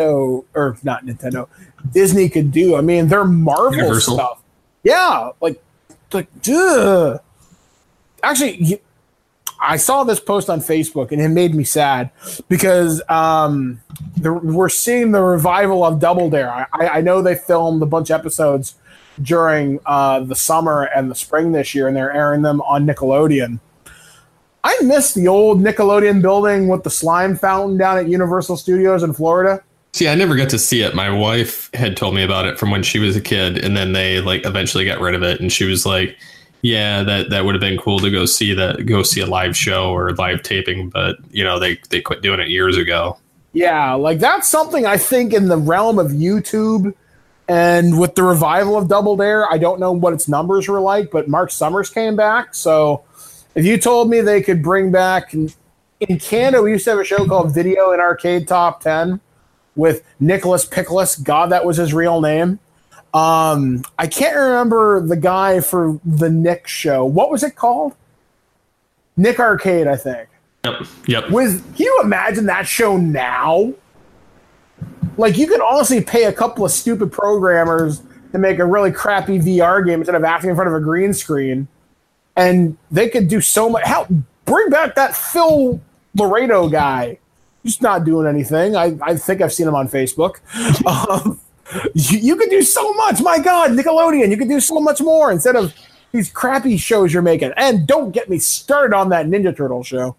Disney could do. I mean, they're Marvel Universal stuff. Yeah, like duh. Actually, I saw this post on Facebook and it made me sad because we're seeing the revival of Double Dare. I know they filmed a bunch of episodes during the summer and the spring this year, and they're airing them on Nickelodeon. I miss the old Nickelodeon building with the slime fountain down at Universal Studios in Florida. See, I never got to see it. My wife had told me about it from when she was a kid, and then they like eventually got rid of it, and she was like, yeah, that would have been cool to go see a live show or live taping, but they quit doing it years ago. Yeah, like that's something I think in the realm of YouTube, and with the revival of Double Dare, I don't know what its numbers were like, but Mark Summers came back. So if you told me they could bring back in Canada, we used to have a show called Video and Arcade Top 10 with Nicholas Pickles. God, that was his real name. I can't remember the guy for the Nick show. What was it called? Nick Arcade, I think. Yep. Can you imagine that show now? Like, you could honestly pay a couple of stupid programmers to make a really crappy VR game instead of acting in front of a green screen, and they could do so much. Hell, bring back that Phil Laredo guy. He's not doing anything. I think I've seen him on Facebook. You could do so much. My God, Nickelodeon, you could do so much more instead of these crappy shows you're making. And don't get me started on that Ninja Turtle show.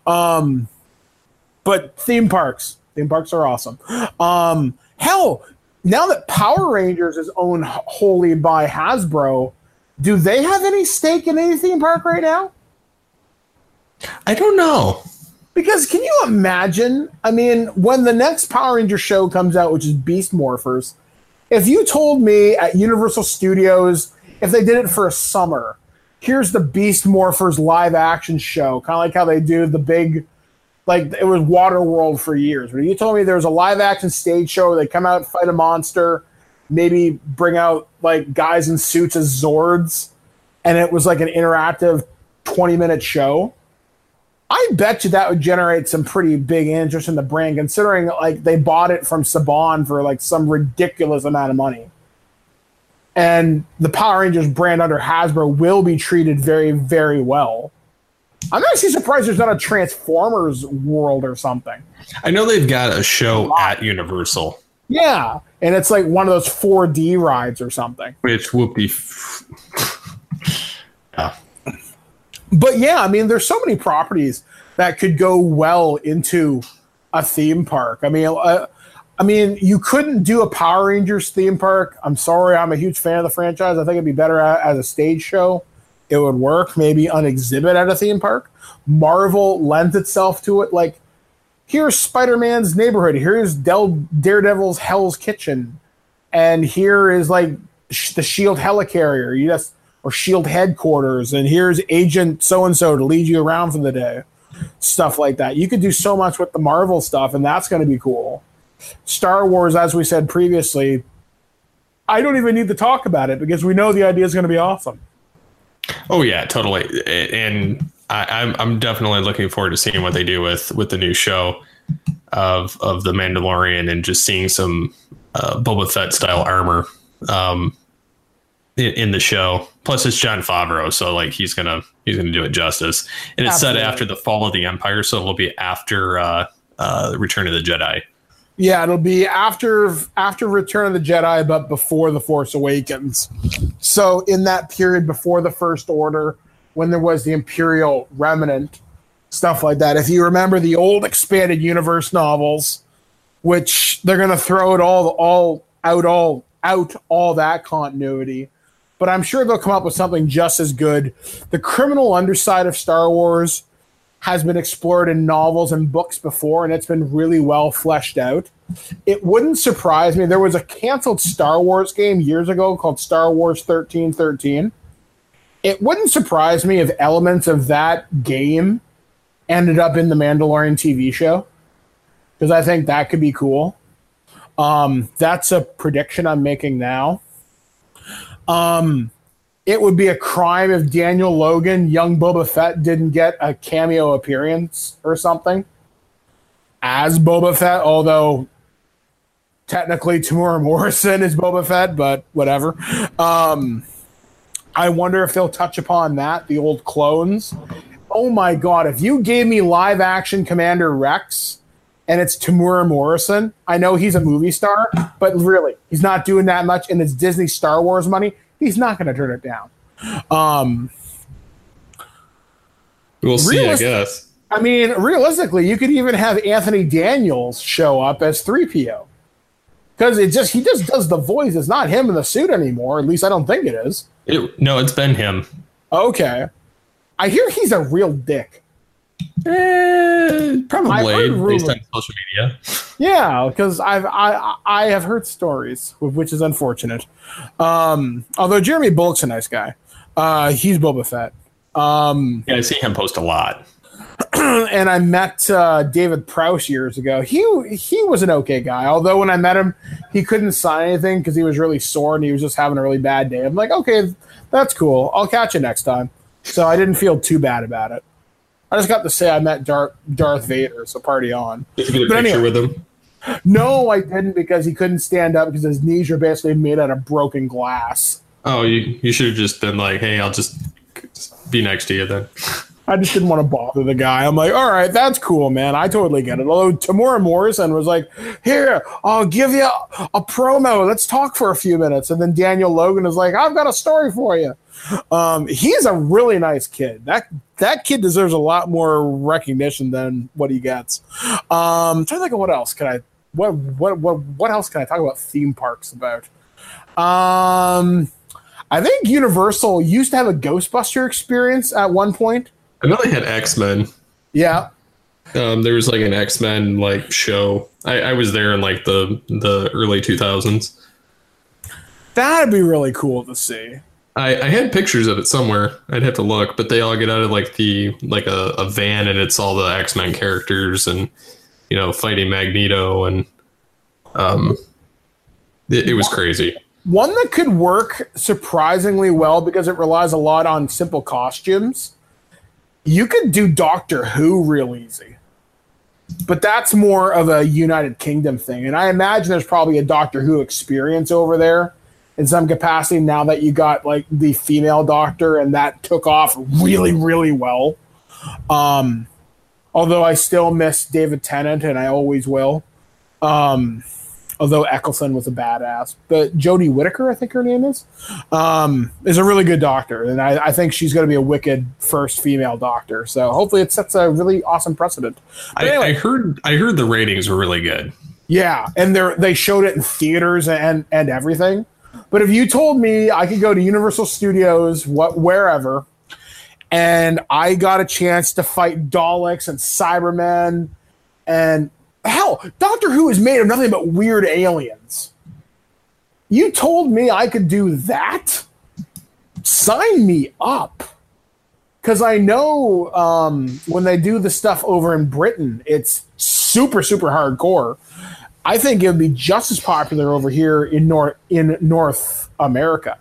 But theme parks are awesome. Hell, now that Power Rangers is owned wholly by Hasbro, do they have any stake in any theme park right now? I don't know. Because can you imagine, I mean, when the next Power Ranger show comes out, which is Beast Morphers, if you told me at Universal Studios, if they did it for a summer, here's the Beast Morphers live action show, kind of like how they do the big, like it was Waterworld for years. But you told me there was a live action stage show where they come out, fight a monster, maybe bring out like guys in suits as Zords, and it was like an interactive 20-minute show. I bet you that would generate some pretty big interest in the brand, considering like they bought it from Saban for like some ridiculous amount of money. And the Power Rangers brand under Hasbro will be treated very, very well. I'm actually surprised there's not a Transformers world or something. I know they've got a show at Universal. Yeah, and it's like one of those 4D rides or something. Which whoopie. Yeah. But yeah, I mean, there's so many properties that could go well into a theme park. I mean, you couldn't do a Power Rangers theme park. I'm sorry, I'm a huge fan of the franchise. I think it'd be better as a stage show. It would work maybe on exhibit at a theme park. Marvel lends itself to it. Like, here's Spider-Man's neighborhood. Here's Daredevil's Hell's Kitchen. And here is like the SHIELD helicarrier. Or SHIELD headquarters, and here's Agent so-and-so to lead you around for the day. Stuff like that. You could do so much with the Marvel stuff, and that's going to be cool. Star Wars, as we said previously, I don't even need to talk about it because we know the idea is going to be awesome. Oh, yeah, totally. And I'm definitely looking forward to seeing what they do with the new show of The Mandalorian and just seeing some Boba Fett-style armor in the show. Plus it's Jon Favreau, so like he's gonna do it justice. And it's set after the fall of the Empire, so it'll be after Return of the Jedi. Yeah, it'll be after Return of the Jedi, but before The Force Awakens. So in that period before the First Order, when there was the Imperial Remnant, stuff like that. If you remember the old expanded universe novels, which they're gonna throw it all out all that continuity. But I'm sure they'll come up with something just as good. The criminal underside of Star Wars has been explored in novels and books before, and it's been really well fleshed out. It wouldn't surprise me. There was a canceled Star Wars game years ago called Star Wars 1313. It wouldn't surprise me if elements of that game ended up in the Mandalorian TV show, because I think that could be cool. That's a prediction I'm making now. It would be a crime if Daniel Logan, young Boba Fett, didn't get a cameo appearance or something as Boba Fett, although technically Tamura Morrison is Boba Fett, but whatever. I wonder if they'll touch upon that, the old clones. Oh my God, if you gave me live action Commander Rex and it's Tamura Morrison, I know he's a movie star, but really, he's not doing that much, and it's Disney Star Wars money. He's not going to turn it down. We'll see, I guess. I mean, realistically, you could even have Anthony Daniels show up as 3PO. Because he just does the voice. It's not him in the suit anymore. At least I don't think it is. No, it's been him. Okay. I hear he's a real dick. Probably based on social media. Yeah, because I have heard stories, which is unfortunate. Although Jeremy Bullock's a nice guy. He's Boba Fett. Yeah, I see him post a lot. And I met David Prowse years ago. He was an okay guy. Although when I met him, he couldn't sign anything because he was really sore and he was just having a really bad day. I'm like, okay, that's cool. I'll catch you next time. So I didn't feel too bad about it. I just got to say I met Darth Vader, so party on. Did you get a picture with him? No, I didn't, because he couldn't stand up because his knees are basically made out of broken glass. Oh, you should have just been like, hey, I'll just be next to you then. I just didn't want to bother the guy. I'm like, all right, that's cool, man. I totally get it. Although Tamura Morrison was like, here, I'll give you a promo. Let's talk for a few minutes. And then Daniel Logan is like, I've got a story for you. He's a really nice kid. That kid deserves a lot more recognition than what he gets. I'm trying to think of what else can I talk about theme parks about? I think Universal used to have a Ghostbuster experience at one point. I know they had X-Men. Yeah. There was like an X-Men like show. I was there in like the early 2000s. That'd be really cool to see. I had pictures of it somewhere. I'd have to look, but they all get out of like a van, and it's all the X-Men characters and, you know, fighting Magneto, and it was crazy. One that could work surprisingly well because it relies a lot on simple costumes. You could do Doctor Who real easy. But that's more of a United Kingdom thing. And I imagine there's probably a Doctor Who experience over there in some capacity now that you got like the female Doctor, and that took off really, really well. Although I still miss David Tennant, and I always will. Although Eccleston was a badass. But Jodie Whittaker, I think her name is a really good Doctor. And I think she's going to be a wicked first female Doctor. So hopefully it sets a really awesome precedent. Anyway, I heard the ratings were really good. Yeah, and they showed it in theaters and everything. But if you told me I could go to Universal Studios, wherever, and I got a chance to fight Daleks and Cybermen, and hell, Doctor Who is made of nothing but weird aliens. You told me I could do that? Sign me up. Because I know when they do the stuff over in Britain, it's super, super hardcore. I think it would be just as popular over here in North America.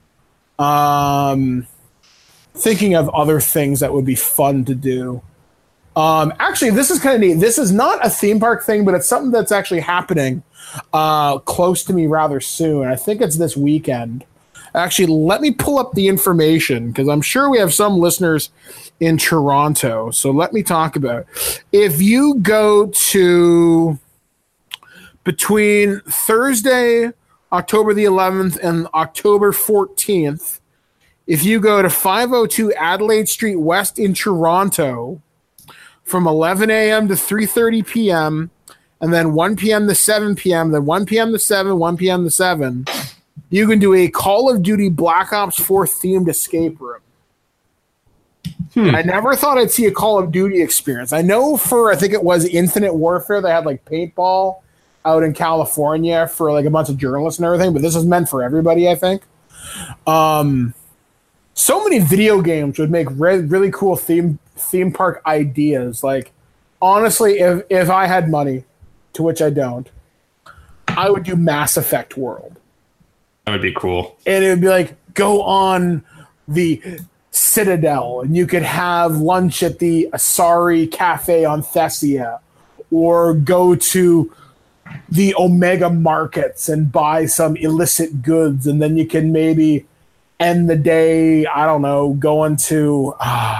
Thinking of other things that would be fun to do. Actually, this is kind of neat. This is not a theme park thing, but it's something that's actually happening close to me rather soon. I think it's this weekend. Actually, let me pull up the information because I'm sure we have some listeners in Toronto. So let me talk about it. If you go to between Thursday, October the 11th, and October 14th, if you go to 502 Adelaide Street West in Toronto, from 11 a.m. to 3:30 p.m., and then 1 p.m. to 7 p.m., then 1 p.m. to 7, 1 p.m. to 7. You can do a Call of Duty Black Ops 4 themed escape room. I never thought I'd see a Call of Duty experience. I know I think it was Infinite Warfare, they had like paintball out in California for like a bunch of journalists and everything, but this is meant for everybody, I think. So many video games would make really cool theme park ideas. Like, honestly, if I had money, to which I don't, I would do Mass Effect World. That would be cool. And it would be like, go on the Citadel, and you could have lunch at the Asari Cafe on Thessia, or go to the Omega markets and buy some illicit goods, and then you can maybe end the day, I don't know, going to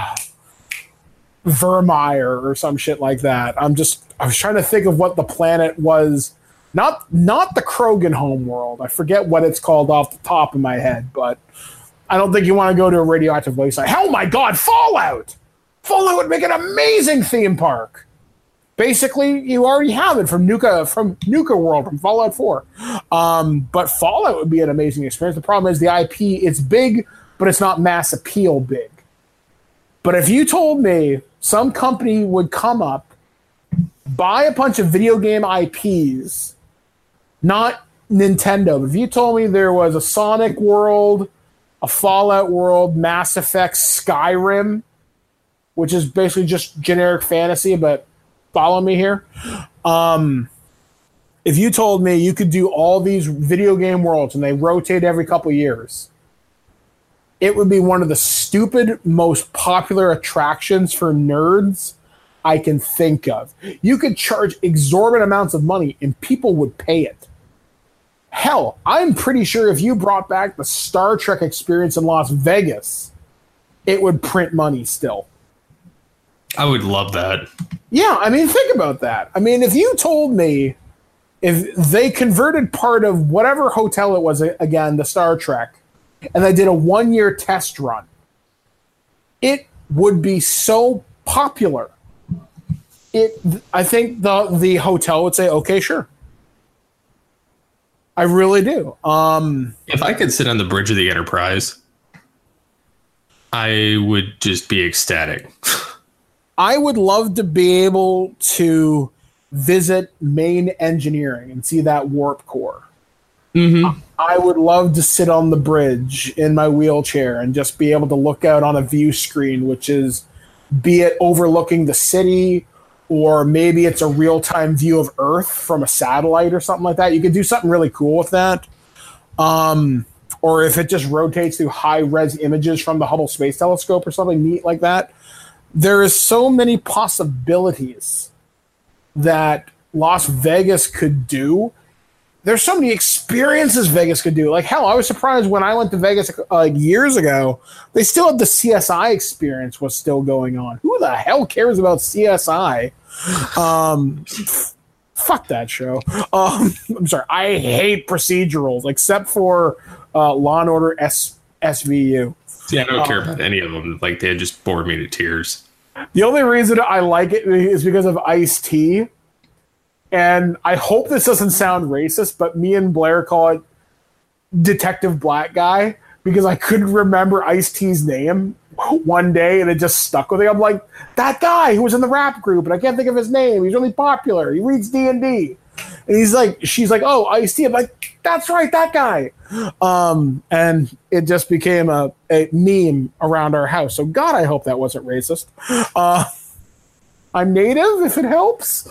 Vermeer or some shit like that. I was trying to think of what the planet was. Not the Krogan homeworld. I forget what it's called off the top of my head, but I don't think you want to go to a radioactive waste site. Oh my God, Fallout! Fallout would make an amazing theme park. Basically, you already have it from Nuka World, from Fallout 4. But Fallout would be an amazing experience. The problem is the IP, it's big, but it's not mass appeal big. But if you told me some company would come up, buy a bunch of video game IPs, not Nintendo, but if you told me there was a Sonic World, a Fallout World, Mass Effect, Skyrim, which is basically just generic fantasy, but follow me here. If you told me you could do all these video game worlds and they rotate every couple years, it would be one of the stupid, most popular attractions for nerds I can think of. You could charge exorbitant amounts of money and people would pay it. Hell, I'm pretty sure if you brought back the Star Trek experience in Las Vegas, it would print money still. I would love that. Yeah, I mean, think about that. I mean, if you told me if they converted part of whatever hotel it was, again, the Star Trek, and they did a 1-year test run, it would be so popular. I think the hotel would say, okay, sure. I really do. If I could sit on the bridge of the Enterprise, I would just be ecstatic. I would love to be able to visit main engineering and see that warp core. Mm-hmm. I would love to sit on the bridge in my wheelchair and just be able to look out on a view screen, which is, be it overlooking the city, or maybe it's a real-time view of Earth from a satellite or something like that. You could do something really cool with that. Or if it just rotates through high-res images from the Hubble Space Telescope or something neat like that. There is so many possibilities that Las Vegas could do. There's so many experiences Vegas could do. Like, hell, I was surprised when I went to Vegas years ago. They still had the CSI experience was still going on. Who the hell cares about CSI? Fuck that show. I'm sorry. I hate procedurals except for Law and Order SVU. See, I don't care about any of them. Like, they just bored me to tears. The only reason I like it is because of Ice-T. And I hope this doesn't sound racist, but me and Blair call it Detective Black Guy because I couldn't remember Ice-T's name one day and it just stuck with me. I'm like, that guy who was in the rap group, and I can't think of his name. He's really popular. He reads D&D. And she's like, oh, Ice-T. I'm like, that's right, that guy. And it just became a meme around our house. So God, I hope that wasn't racist. I'm native, if it helps.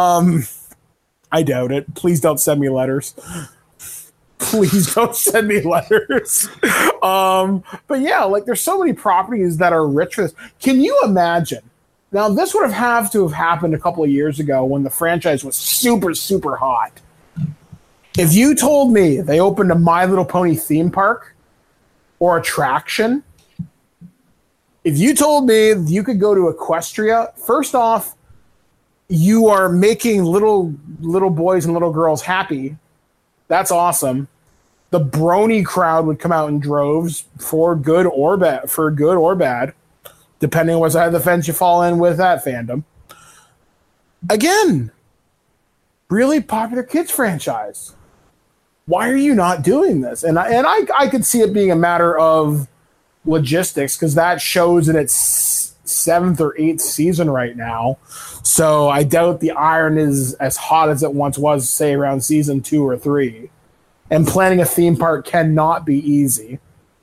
I doubt it. Please don't send me letters. Please don't send me letters. But yeah, like there's so many properties that are rich for this. Can you imagine? Now, this would have to have happened a couple of years ago when the franchise was super, super hot. If you told me they opened a My Little Pony theme park or attraction, if you told me you could go to Equestria, first off, you are making little boys and little girls happy. That's awesome. The brony crowd would come out in droves for good or bad, depending on what side of the fence you fall in with that fandom. Again, really popular kids franchise. why are you not doing this? And I could see it being a matter of logistics, because that show's in its 7th or 8th season right now. So I doubt the iron is as hot as it once was, say around season 2 or 3. And planning a theme park cannot be easy.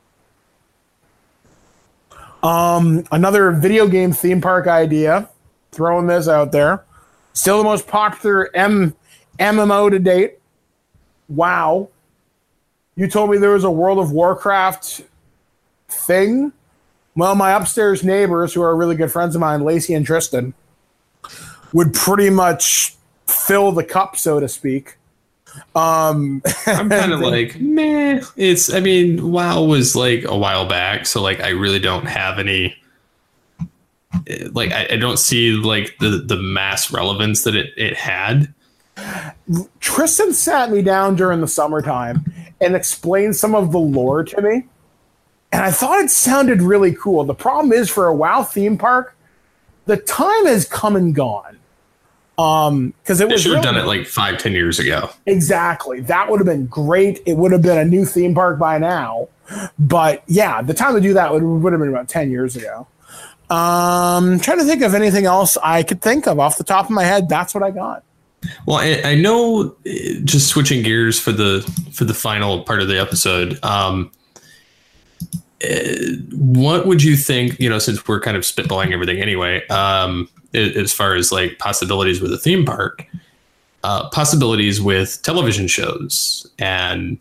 Another video game theme park idea, throwing this out there. Still the most popular MMO to date. WoW. You told me there was a World of Warcraft thing. Well, my upstairs neighbors, who are really good friends of mine, Lacey and Tristan, would pretty much fill the cup, so to speak. I'm kind of like, meh. WoW was like a while back, so like I really don't have any. Like I don't see like the mass relevance that it had. Tristan sat me down during the summertime and explained some of the lore to me, and I thought it sounded really cool. The problem is, for a WoW theme park, the time has come and gone. Because it was should have done it like 5-10 years ago. Exactly. That would have been great. It would have been a new theme park by now. But yeah, the time to do that would have been about 10 years ago. Trying to think of anything else I could think of off the top of my head. That's what I got. Well, I know, just switching gears for the final part of the episode. What would you think, since we're kind of spitballing everything anyway, as far as like possibilities with a theme park, possibilities with television shows, and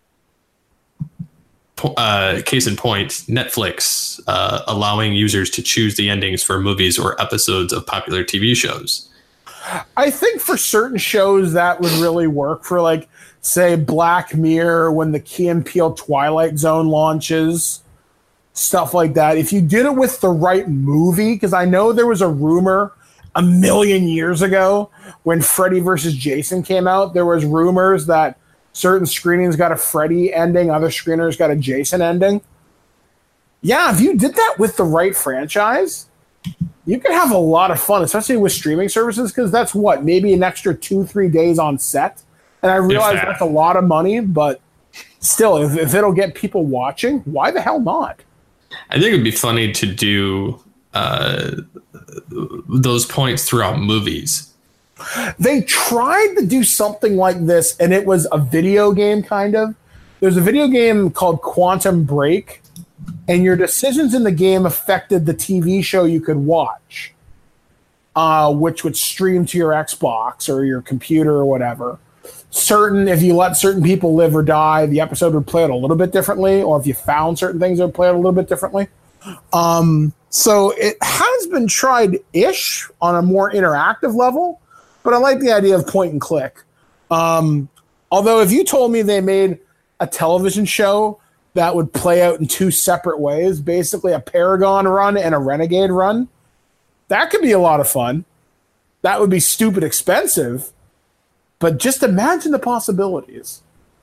case in point, Netflix allowing users to choose the endings for movies or episodes of popular TV shows? I think for certain shows that would really work. For like, say, Black Mirror, when the Key and Peele Twilight Zone launches, stuff like that. If you did it with the right movie, because I know there was a rumor a million years ago when Freddy versus Jason came out, there was rumors that certain screenings got a Freddy ending, other screeners got a Jason ending. Yeah, if you did that with the right franchise, you could have a lot of fun, especially with streaming services, because that's maybe an extra 2-3 days on set. And I realize that's a lot of money, but still, if it'll get people watching, why the hell not? I think it'd be funny to do those points throughout movies. They tried to do something like this, and it was a video game, kind of. There's a video game called Quantum Break, and your decisions in the game affected the TV show you could watch, which would stream to your Xbox or your computer or whatever. If you let certain people live or die, the episode would play it a little bit differently, or if you found certain things, it would play it a little bit differently. So it has been tried-ish on a more interactive level, but I like the idea of point and click. Although if you told me they made a television show that would play out in 2 separate ways, basically a Paragon run and a Renegade run, that could be a lot of fun. That would be stupid expensive, but just imagine the possibilities.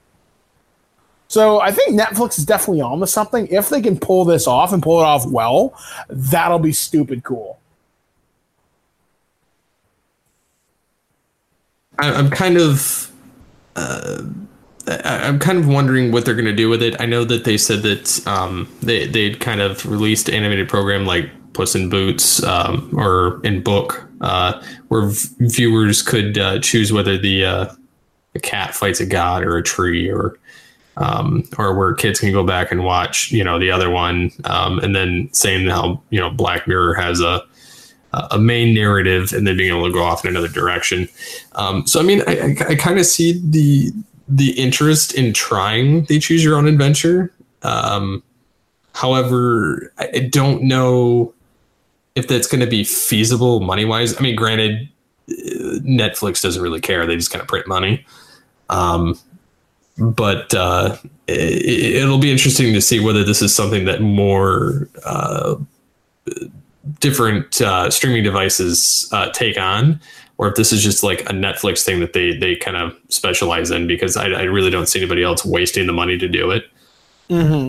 So I think Netflix is definitely on to something. If they can pull this off and pull it off well, that'll be stupid cool. I'm kind of wondering what they're going to do with it. I know that they said that they'd kind of released an animated program like Puss in Boots or in Book, where viewers could choose whether the cat fights a god or a tree, or where kids can go back and watch, the other one, and then saying how Black Mirror has a main narrative and then being able to go off in another direction. So I mean, I kind of see the interest in trying the choose your own adventure. However, I don't know if that's going to be feasible money wise. I mean, granted, Netflix doesn't really care; they just kind of print money. But it'll be interesting to see whether this is something that more different streaming devices take on, or if this is just like a Netflix thing that they kind of specialize in, because I really don't see anybody else wasting the money to do it. Mm-hmm.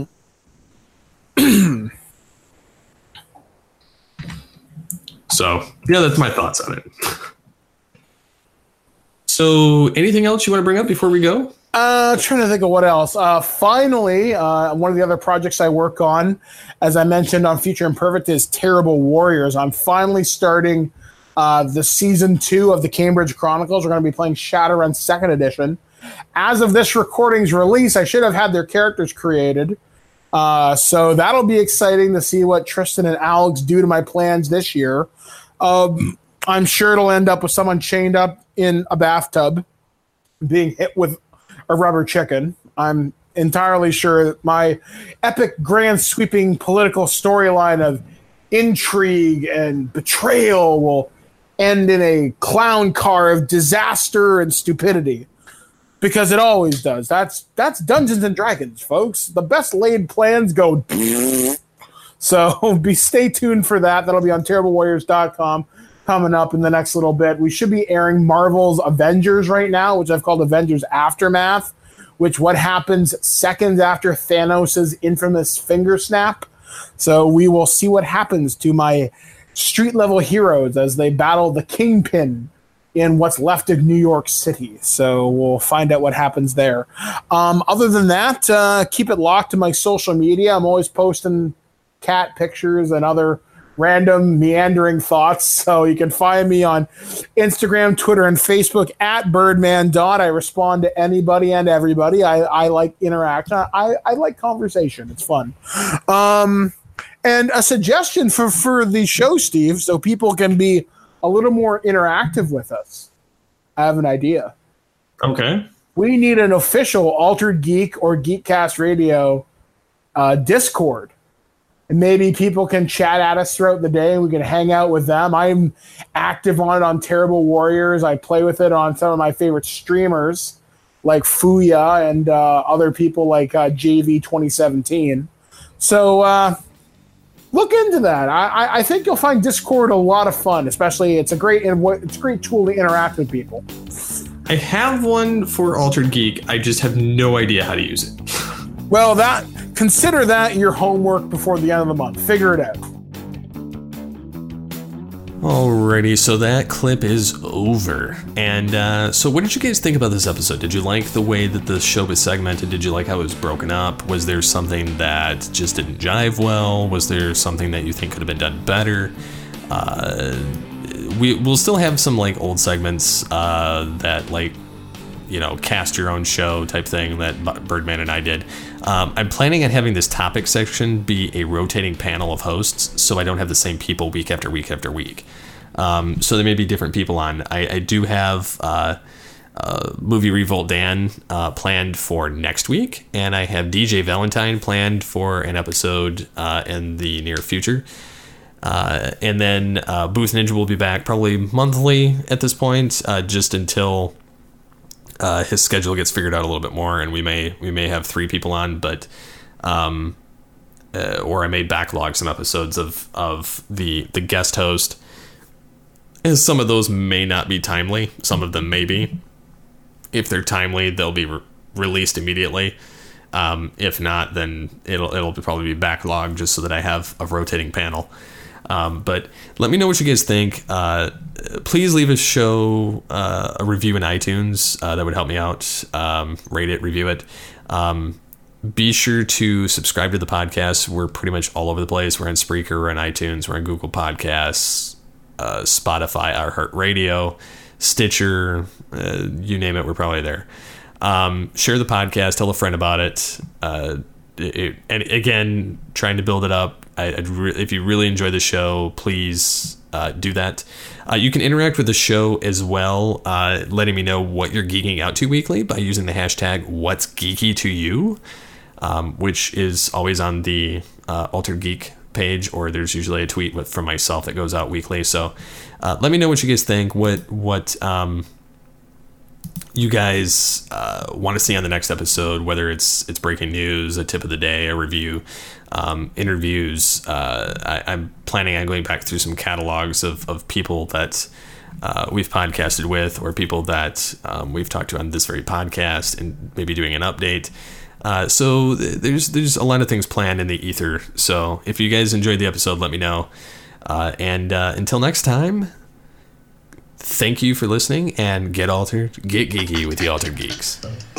So, yeah, that's my thoughts on it. So anything else you want to bring up before we go? Trying to think of what else. Finally, one of the other projects I work on, as I mentioned on Future Imperfect, is Terrible Warriors. I'm finally starting the season 2 of the Cambridge Chronicles. We're going to be playing Shadowrun 2nd Edition. As of this recording's release, I should have had their characters created. So that'll be exciting to see what Tristan and Alex do to my plans this year. I'm sure it'll end up with someone chained up in a bathtub being hit with a rubber chicken. I'm entirely sure that my epic, grand, sweeping political storyline of intrigue and betrayal will end in a clown car of disaster and stupidity. Because it always does. That's Dungeons and Dragons, folks. The best laid plans go. So stay tuned for that. That'll be on TerribleWarriors.com coming up in the next little bit. We should be airing Marvel's Avengers right now, which I've called Avengers Aftermath, which what happens seconds after Thanos' infamous finger snap. So we will see what happens to my street-level heroes as they battle the Kingpin in what's left of New York City. So we'll find out what happens there. Other than that, keep it locked to my social media. I'm always posting cat pictures and other random meandering thoughts. So you can find me on Instagram, Twitter, and Facebook at Birdman. I respond to anybody and everybody. I like interaction. I like conversation. It's fun. And a suggestion for the show, Steve, so people can be a little more interactive with us. I have an idea. Okay. We need an official Altered Geek or Geekcast Radio Discord. And maybe people can chat at us throughout the day and we can hang out with them. I'm active on it on Terrible Warriors. I play with it on some of my favorite streamers like Fuya and other people like JV 2017. So look into that. I think you'll find Discord a lot of fun, especially it's a great tool to interact with people. I have one for Altered Geek. I just have no idea how to use it. Well, consider that your homework before the end of the month. Figure it out. Alrighty, so that clip is over. And so what did you guys think about this episode? Did you like the way that the show was segmented? Did you like how it was broken up? Was there something that just didn't jive well? Was there something that you think could have been done better? We'll still have some like old segments that like, you know, cast your own show type thing that Birdman and I did. I'm planning on having this topic section be a rotating panel of hosts, so I don't have the same people week after week after week. So there may be different people on. I do have Movie Revolt Dan planned for next week, and I have DJ Valentine planned for an episode in the near future. And then Booth Ninja will be back probably monthly at this point, just until his schedule gets figured out a little bit more, and we may have 3 people on, but or I may backlog some episodes of the guest host, and some of those may not be timely. Some of them may be. If they're timely, they'll be released immediately. If not, then it'll probably be backlogged just so that I have a rotating panel. But let me know what you guys think. Please leave a show a review in iTunes. That would help me out. Rate it, review it. Be sure to subscribe to the podcast. We're pretty much all over the place. We're on Spreaker, we're on iTunes, we're on Google Podcasts, Spotify, iHeartRadio, Stitcher, you name it, we're probably there. Share the podcast, tell a friend about it. And again, trying to build it up. If you really enjoy the show, please do that. You can interact with the show as well, letting me know what you're geeking out to weekly by using the hashtag What's Geeky to You, which is always on the Altered Geek page, or there's usually a tweet from myself that goes out weekly. So let me know what you guys think, what you guys want to see on the next episode, whether it's breaking news, a tip of the day, a review, interviews. I'm planning on going back through some catalogs of people that we've podcasted with, or people that we've talked to on this very podcast, and maybe doing an update. So there's a lot of things planned in the ether. So if you guys enjoyed the episode, let me know. And until next time, thank you for listening, and get altered, get geeky with the Altered Geeks.